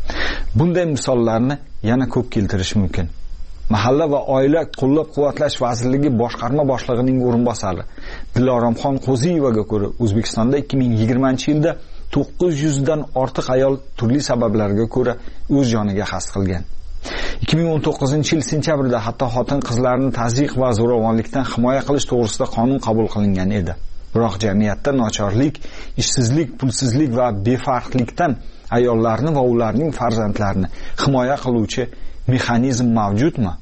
Bunday misollarni yana ko'p keltirish mumkin. Mahalla va oila qo'llab-quvvatlash vazirligi boshqarma boshlig'ining o'rinbosari Diloromxon Qo'ziyevaga ko'ra, O'zbekistonda ikki ming yigirmanchi yilda to'qqiz yuz dan ortiq ayol turli sabablarga ko'ra o'z joniga qasd qilgan. ikki ming o'n to'qqizinchi yil sentyabrida hatto xotin-qizlarni tazyiq va zo'ravonlikdan himoya qilish to'g'risida qonun qabul qilingan edi. Biroq jamiyatda nochorlik, ishsizlik, pulsizlik va befarqlikdan ayollarni va ularning farzandlarini himoya qiluvchi mexanizm mavjudmi?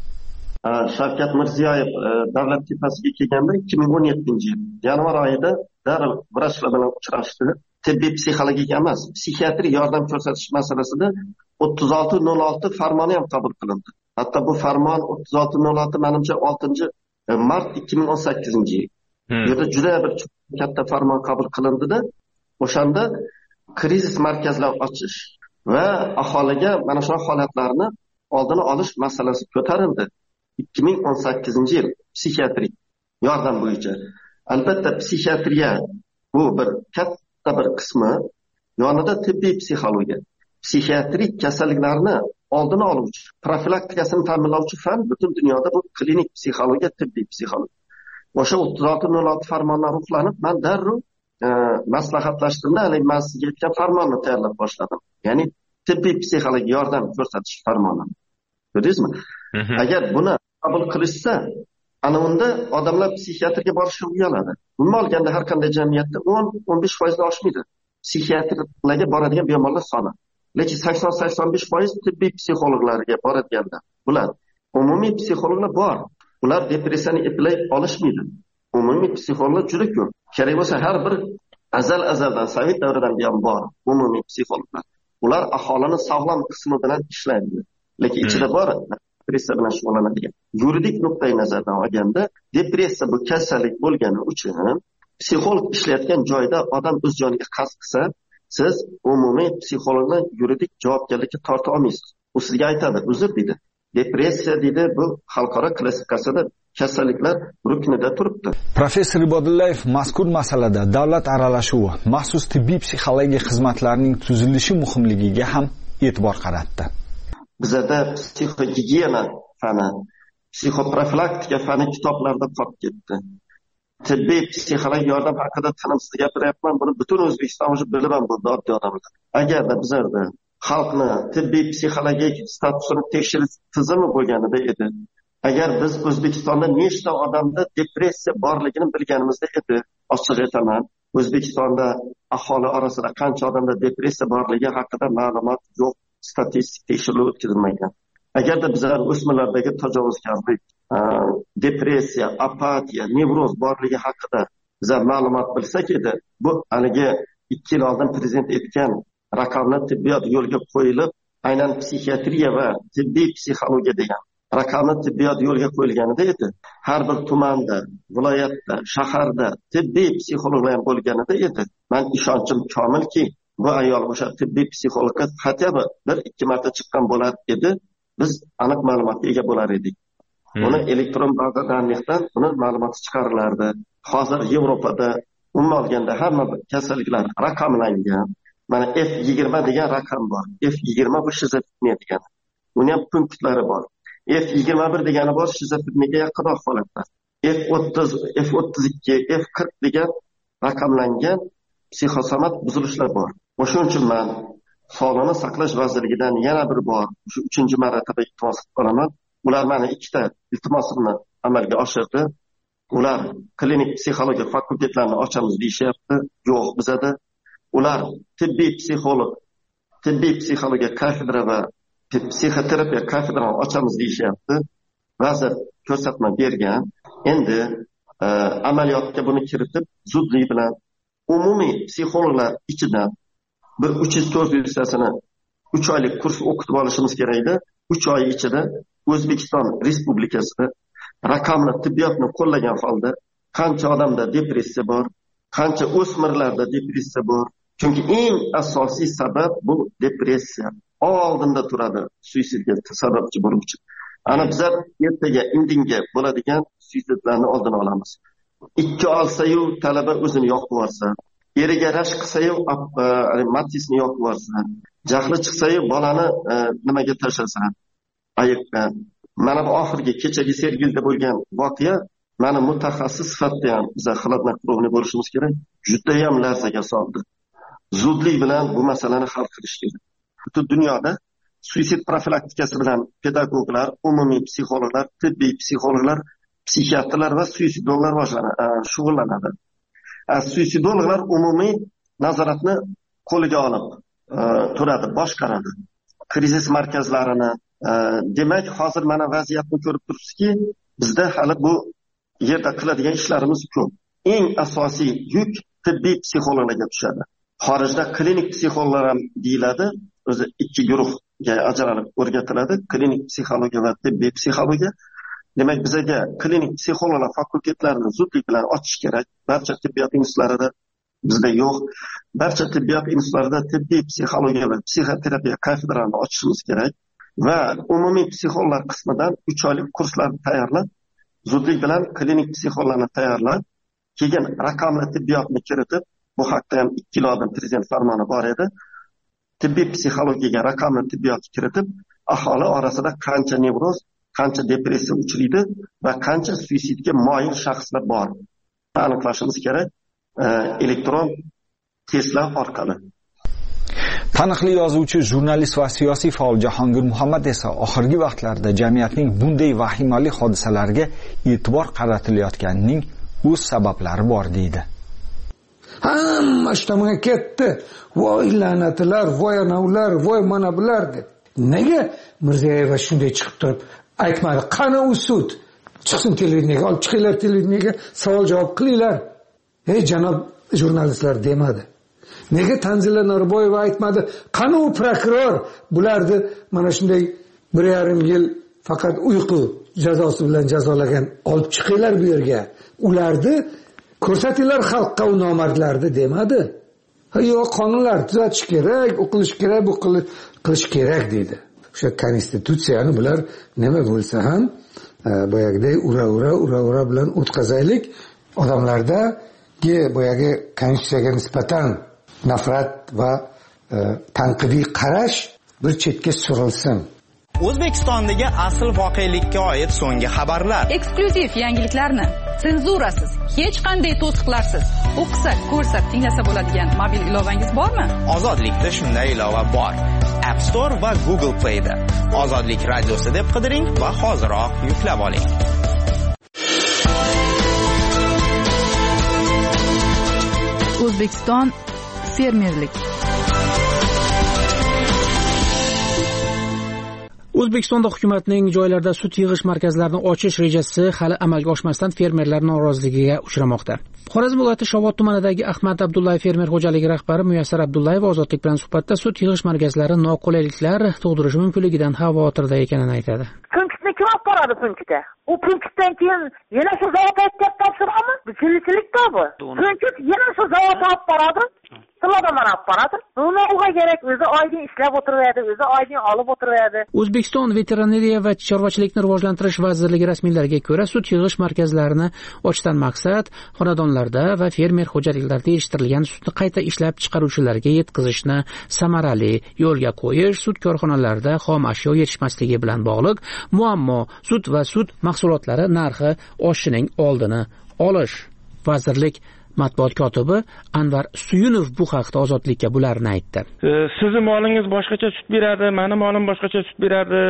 Shavkat Mirziyoyev davlat tepasiga kelganda ikki ming o'n yettinchi yil yanvar oyida darrov vrachlar bilan uchrashdi. Tibbiy psixologik emas, psixiatrik yordam ko'rsatish masalasida o'ttiz olti nol olti farmoni ham qabul qilindi. Hatto bu farmon o'ttiz olti nol olti menimcha oltinchi mart ikki ming o'n sakkizinchi yil. Bu yerda juda bir katta farmon qabul qilindida, o'shanda krizis markazlar ochish va aholiga mana shu holatlarni oldini olish masalasi ko'tarildi. ikki ming o'n sakkizinchi yil psixiatrik yordam bo'yicha. Albatta psixiatriya bu bir katta bir qismi, yonida tibbiy psixologiya, psixiatrik kasalliklarni oldini oluvchi, profilaktikasini ta'minlovchi fan butun dunyoda bu klinik psixologiya, tibbiy psixologiya. O'sha o'ttiz olti nol olti farmonlar ruhlanib, men darrov e, maslahatlashtirdim, hali men sizga aytgan farmonni tayyorlab boshladim. Ya'ni tibbiy psixologik yordam ko'rsatish farmoni. Ko'rdingizmi? Agar buni qabul qilishsa, ana unda odamlar psixiatrga borishga uyaladi. Umuman olganda har qanday jamiyatda o'n o'n besh foiz dan oshmaydi psixiatrlarga boradigan bemorlar soni. Lekin sakson sakson besh foiz tibbiy psixologlarga boradiganlar. Bular umumiy psixologlar bor. Ular depressiyani eplay olishmaydi. Umumiy psixologlar juda ko'p. Kerak bo'lsa har bir azal azaldan, sovet davridan buyon bor umumiy psixologlar. Ular aholini sog'lom qismi bilan ishlaydi. Lekin ichida bor depressiya bilan shug'ullanadigan. Yuridik nuqtai nazardan olganda, depressiya bu kasallik bo'lgani uchun psixolog ishlayotgan joyda odam o'z joniga qasd qilsa, siz umumiy psixologni yuridik javobgarlikka torta olmaysiz. U sizga aytadi, uzr deydi. depressiya deydi, bu xalqaro klassifikatsiyada kasalliklar ruknida turibdi. Professor Ibodullayev mazkur masalada davlat aralashuvi, maxsus tibbiy psixologiya xizmatlarining tuzilishi muhimligiga ham e'tibor qaratdi. Bizda psixogigiyena fani, psixoprofilaktika fani kitoblarda qolib ketdi. Tibbiy psixologik yordam haqida tinimsiz gapiryapman, buni butun O'zbekiston o'zi bilib ham bo'ldi oddiy odamlar. Agarda bizlarda xalqni tibbiy psixologik statusini tekshirish tizimi bo'lganida edi, agar biz O'zbekistonda nechta odamda depressiya borligini bilganimizda edi, ochiq aytaman, O'zbekistonda aholi orasida qancha odamda depressiya borligi haqida ma'lumot yo'q, statistik tekshiruv o'tkazilmagan. Agarda bizlar o'smirlardagi tajovuzkorlik, depressiya, apatiya, nevroz borligi haqida bizlar ma'lumot bilsak edi, bu haligi ikki yil oldin prezident aytgan raqamli tibbiyot yo'lga qo'yilib, aynan psixiatriya va tibbiy psixologiya degan raqamli tibbiyot yo'lga qo'yilganida edi. Har bir tumanda, viloyatda, shaharda tibbiy psixologlar ham bo'lganida edi. Men ishonchim komilki, bu ayol o'sha tibbiy psixologga hatto bir ikki marta chiqqan bo'lar edi, biz aniq ma'lumotga ega bo'lar edik. Uni elektron baza danliqdan uni ma'lumoti chiqarilardi. Hozir Yevropada umuman olganda hamma kasalliklar raqamlangan. Mana F yigirma degan raqam bor. F yigirma bu shizofreniya degani. Uni ham punktlari bor. F yigirma bir degani bor, shizofreniyaga yaqinroq holatlar. F o'ttiz, F o'ttiz ikki, F qirq degan raqamlangan psixosomat buzilishlar bor. O'shuning uchun men Sog'liqni saqlash vazirligidan yana bir bor shu uchinchi marotaba iltimos qilaman. Ular mana ikkita iltimosimni amalga oshirdi. Ular klinik psixologiya fakultetlarini ochamiz deyishyapti. Yo'q, bizada ular tibbiy psixolog, tibbiy psixologiya kafedra va psixoterapiya kafedrani ochamiz deyishyapti. Vazir ko'rsatma bergan. Endi amaliyotga buni kiritib, zudlik bilan umumiy psixologlar ichidan bir uch yuz to'rt yuztasini uch oylik kurs o'qitib olishimiz kerak edi. uch oy ichida O'zbekiston Respublikasida raqamli tibbiyotni qo'llagan holda qancha odamda depressiya bor, qancha o'smirlarda depressiya bor. Chunki eng asosiy sabab bu depressiya. Oldinda turadi suitsidga sababchi bo'luvchi. Ana bizlar ertaga indinga bo'ladigan suitsidlarni oldini olamiz. Ikki olsa-yu talaba o'zini yoqib yuborsa, eriga rashk qilsa-yu matisni yoqib yuborsa, jahli chiqsa-yu bolani nimaga tashlasa, ayiqqa. Mana bu oxirgi kechagi Sergelda bo'lgan voqea meni mutaxassis sifatida ham biz xizmatlar bo'lishimiz kerak. Juda ham larzaga soldi. Zudlik bilan bu masalani hal qilish kerak. Butun dunyoda suitsid profilaktikasi bilan pedagoglar, umumiy psixologlar, tibbiy psixologlar, psixiatrlar va suitsidologlar shug'ullanadi. Suitsidologlar umumiy nazoratni qo'liga olib turadi, boshqaradi. Krizis markazlarini, demak, hozir mana vaziyatni ko'rib turibsizki, bizda hali bu yerda qiladigan ishlarimiz ko'p. Eng asosiy yuk tibbiy psixologlarga tushadi. Xorijda klinik psixologlar ham deyiladi, o'zi ikki guruhga ajralib o'rgatiladi, klinik psixologiya va tibbiy psixologiya. Demak, bizga klinik psixologlar fakultetlarini zudlik bilan ochish kerak. Barcha tibbiyot institutlarida bizda yo'q. Barcha tibbiyot institutlarida tibbiy psixologiya va psixoterapiya kafedralarini ochishimiz kerak va umumiy psixologlar qismidan uch oylik kurslarni tayyorlab, zudlik bilan klinik psixologlarni tayyorlab, keyin raqamli tibbiyotni kiritib, bu haqda ham ikki yil oldin prezident farmoni bor edi. Tibbiy psixologiyaga raqamli tibbiyot kiritib, aholi orasida qancha nevroz, qancha depressiya uchraydi va qancha suitsidga moyil shaxslar bor aniqlashimiz kerak elektron testlar orqali. Taniqli yozuvchi, jurnalist va siyosiy faol Jahongir Muhammad esa oxirgi vaqtlarda jamiyatning bunday vahimali hodisalarga e'tibor qaratilayotganining o'z sabablari bor deydi. Hamma ishtamga ketdi. Voy la'natlar, voy anavlar, voy mana bular deb. Nega Mirziyoyev shunday chiqib turib aytmadi? Qani u sud? Chiqsin televideniyaga, olib chiqinglar televideniyaga, savol javob qilinglar. Ey janob jurnalistlar demadi. Nega Tanzila Norboyeva aytmadi? Qani u prokuror bularni mana shunday bir yarim yil faqat uyqu jazosi bilan jazolagan, olib chiqinglar bu yerga. Ularni ko'rsatinglar xalqqa, u nomardlarni demadi. Ha yo'q, qonunlar tuzatish kerak, o'qilish kerak, bu qilish kerak deydi. o'sha konstitutsiyani bular nima bo'lsa ham boyagiday ura ura ura ura bilan o'tkazaylik, odamlardagi boyagi konstitutsiyaga nisbatan nafrat va tanqidiy qarash bir chetga surilsin. O'zbekistondagi asl voqelikka oid so'nggi xabarlar. Eksklyuziv yangiliklarni senzurasiz, hech qanday to'siqlarsiz o'qisa, ko'rsa, tinglasa bo'ladigan mobil ilovangiz bormi? Ozodlikda shunday ilova bor. App Store va Google Play da. Ozodlik radiosi deb qidiring va hoziroq yuklab oling. O'zbekiston fermerlik. O'zbekistonda hukumatning joylarda sut yig'ish markazlarini ochish rejasi hali amalga oshmasdan fermerlar noroziligiga uchramoqda. Xorazm viloyati Shovot tumanidagi Ahmad Abdullayev fermer xo'jaligi rahbari Muyassar Abdullayev Ozodlik bilan suhbatda sut yig'ish markazlari noqulayliklar tug'dirishi mumkinligidan xavotirda ekanini aytadi. Punktni kim olib boradi punktga? U punktdan keyin yana shu zavod aytib topshirami? Bu jilchilikda bu. Punkt yana shu zavod olib boradi. Tilada mana olib boradi. Buni uga kerak, o'zi oydin ishlab o'tiradi, o'zi oydin olib o'tiradi. O'zbekiston veterinariya va chorvachilikni rivojlantirish vazirligi rasmiylariga ko'ra, sut yig'ish markazlarini ochishdan maqsad xonadonlarda va fermer xo'jaliklarida yetishtirilgan sutni qayta ishlab chiqaruvchilarga yetkazishni samarali yo'lga qo'yish, sut korxonalarida xom ashyo yetishmasligi bilan bog'liq muammo, sut va sut mahsulotlari narxi oshishining oldini olish. Vazirlik matbuot kotibi Anvar Suyunov bu haqda Ozodlikka bularni aytdi. Sizni molingiz boshqacha sut beradi, meni molim boshqacha sut beradi,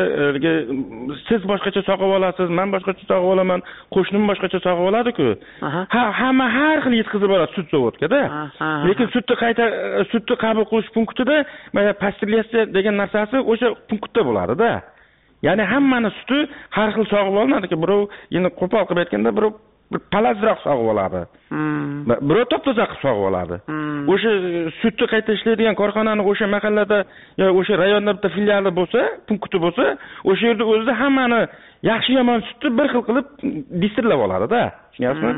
siz boshqacha sog'ib olasiz, men boshqacha sog'ib olaman, qo'shnim boshqacha sog'ib oladi-ku. Ha, hamma har xil yetkazib boradi sut zavodga-da. Lekin sutni qayta sutni qabul qilish punktida mana pastilyatsiya degan narsasi o'sha punktda bo'ladi-da. Ya'ni hammani suti har xil sog'ib olinadi-ki, birov endi qo'pol qilib aytganda birov bir palazroq sog'ib oladi. Birov top-toza qilib sog'ib oladi. O'sha sutni qayta ishlaydigan korxonani o'sha mahallada yoki o'sha rayonda bitta filiali bo'lsa, punkti bo'lsa, o'sha yerda o'zida hammani yaxshi yomon sutni bir xil qilib distrillab oladi-da. Tushunyapsizmi?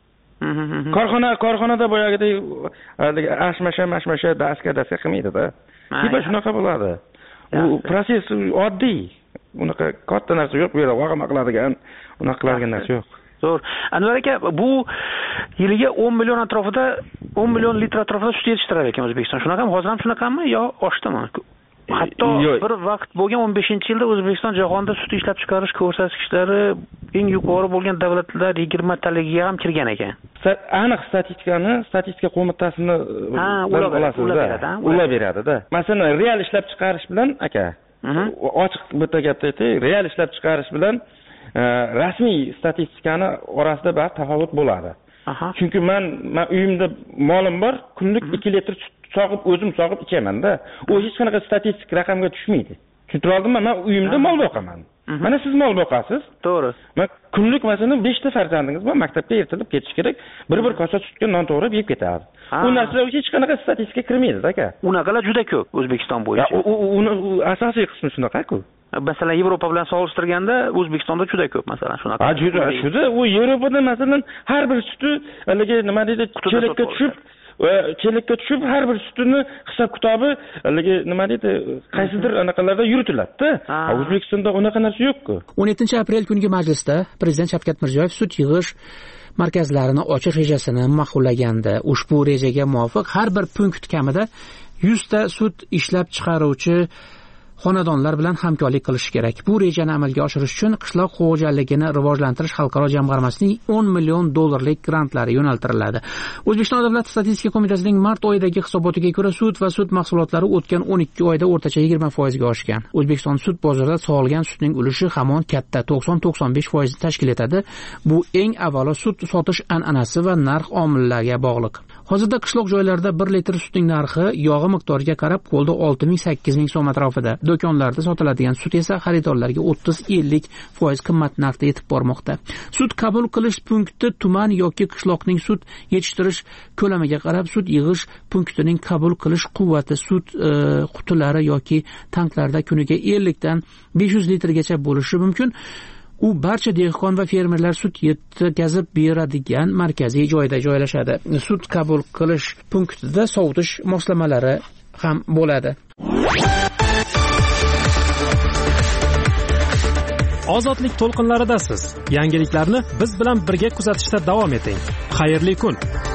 Korxona korxonada boyagidek ashmasha, mashmasha, daska, daska qilmaydi-da. Tipa shunaqa bo'ladi. U proses oddiy. Unaqa katta narsa yo'q, bu yerda vaqama qiladigan, unaqa qiladigan narsa yo'q. Zo'r. Anvar aka, bu yiliga o'n million atrofida, o'n million litr atrofida sut yetishtirar ekan O'zbekiston. Shunaqami? Hozir ham shunaqami yo oshdimi? Hatto bir vaqt bo'lgan o'n beshinchi yilda O'zbekiston jahonda sut ishlab chiqarish ko'rsatkichlari eng yuqori bo'lgan davlatlar yigirma taligiga ham kirgan ekan. Aniq statistikani, statistika qo'mitasini ular beradi, ular beradi-da. Masalan, real ishlab chiqarish bilan aka, ochiq bitta gapni aytay, real ishlab chiqarish bilan rasmiy statistikani orasida bir tafovut bo'ladi. Chunki men men uyimda molim bor, kunlik ikki litr sut sog'ib o'zim sog'ib ichaman-da. U hech qanaqa statistik raqamga tushmaydi. Tushunib oldimmi? Men uyimda mol boqaman. Mana siz mol boqasiz. To'g'ri. Men kunlik masalan besh ta farzandingiz bor, maktabga ertalab ketish kerak. Bir-bir kosa sutga non to'g'rab yeb ketadi. U narsa hech qanaqa statistikaga kirmaydi, aka. Unaqalar juda ko'p O'zbekiston bo'yicha. Uni asosiy qismi shunaqa-ku. Masalan, Yevropa bilan solishtirganda O'zbekistonda juda ko'p, masalan, shunaqa. Ha, juda, juda. U Yevropada masalan har bir suti, haligi nima deydi, chelakka tushib, chelakka tushib har bir sutini hisob kitobi, haligi nima deydi, qaysidir anaqalarda yuritiladi-da. O'zbekistonda unaqa narsa yo'q-ku. o'n yettinchi aprel kungi majlisda Prezident Shavkat Mirziyoyev sut yig'ish markazlarini ochish rejasini ma'qullagandi. Ushbu rejaga muvofiq har bir punkt kamida yuz ta sut ishlab chiqaruvchi xonadonlar bilan hamkorlik qilish kerak. Bu rejani amalga oshirish uchun qishloq xo'jaligini rivojlantirish xalqaro jamg'armasining o'n million dollarlik grantlari yo'naltiriladi. O'zbekiston Davlat statistika qo'mitasining mart oyidagi hisobotiga ko'ra sut va sut mahsulotlari o'tgan o'n ikki oyda o'rtacha yigirma foiz ga oshgan. O'zbekiston sut bozorida sog'ilgan sutning ulushi hamon katta, to'qson to'qson besh foiz tashkil etadi. Bu eng avvalo sut sotish an'anasi va narx omillariga bog'liq. Hozirda qishloq joylarda bir litr sutning narxi yog'i miqdoriga qarab qo'lda olti ming sakkiz ming so'm atrofida. Do'konlarda sotiladigan sut esa xaridorlarga o'ttiz ellik foiz qimmat narxda yetib bormoqda. Sut qabul qilish punkti tuman yoki qishloqning sut yetishtirish ko'lamiga qarab sut yig'ish punktining qabul qilish quvvati sut e, qutilari yoki tanklarda kuniga ellik dan besh yuz litrgacha bo'lishi mumkin. U barcha dehqon va fermerlar sut yetkazib beradigan markaziy joyda joylashadi. Sut qabul qilish punktida sovutish moslamalari ham bo'ladi. Ozodlik to'lqinlaridasiz. Yangiliklarni biz bilan birga kuzatishda davom eting. Xayrli kun.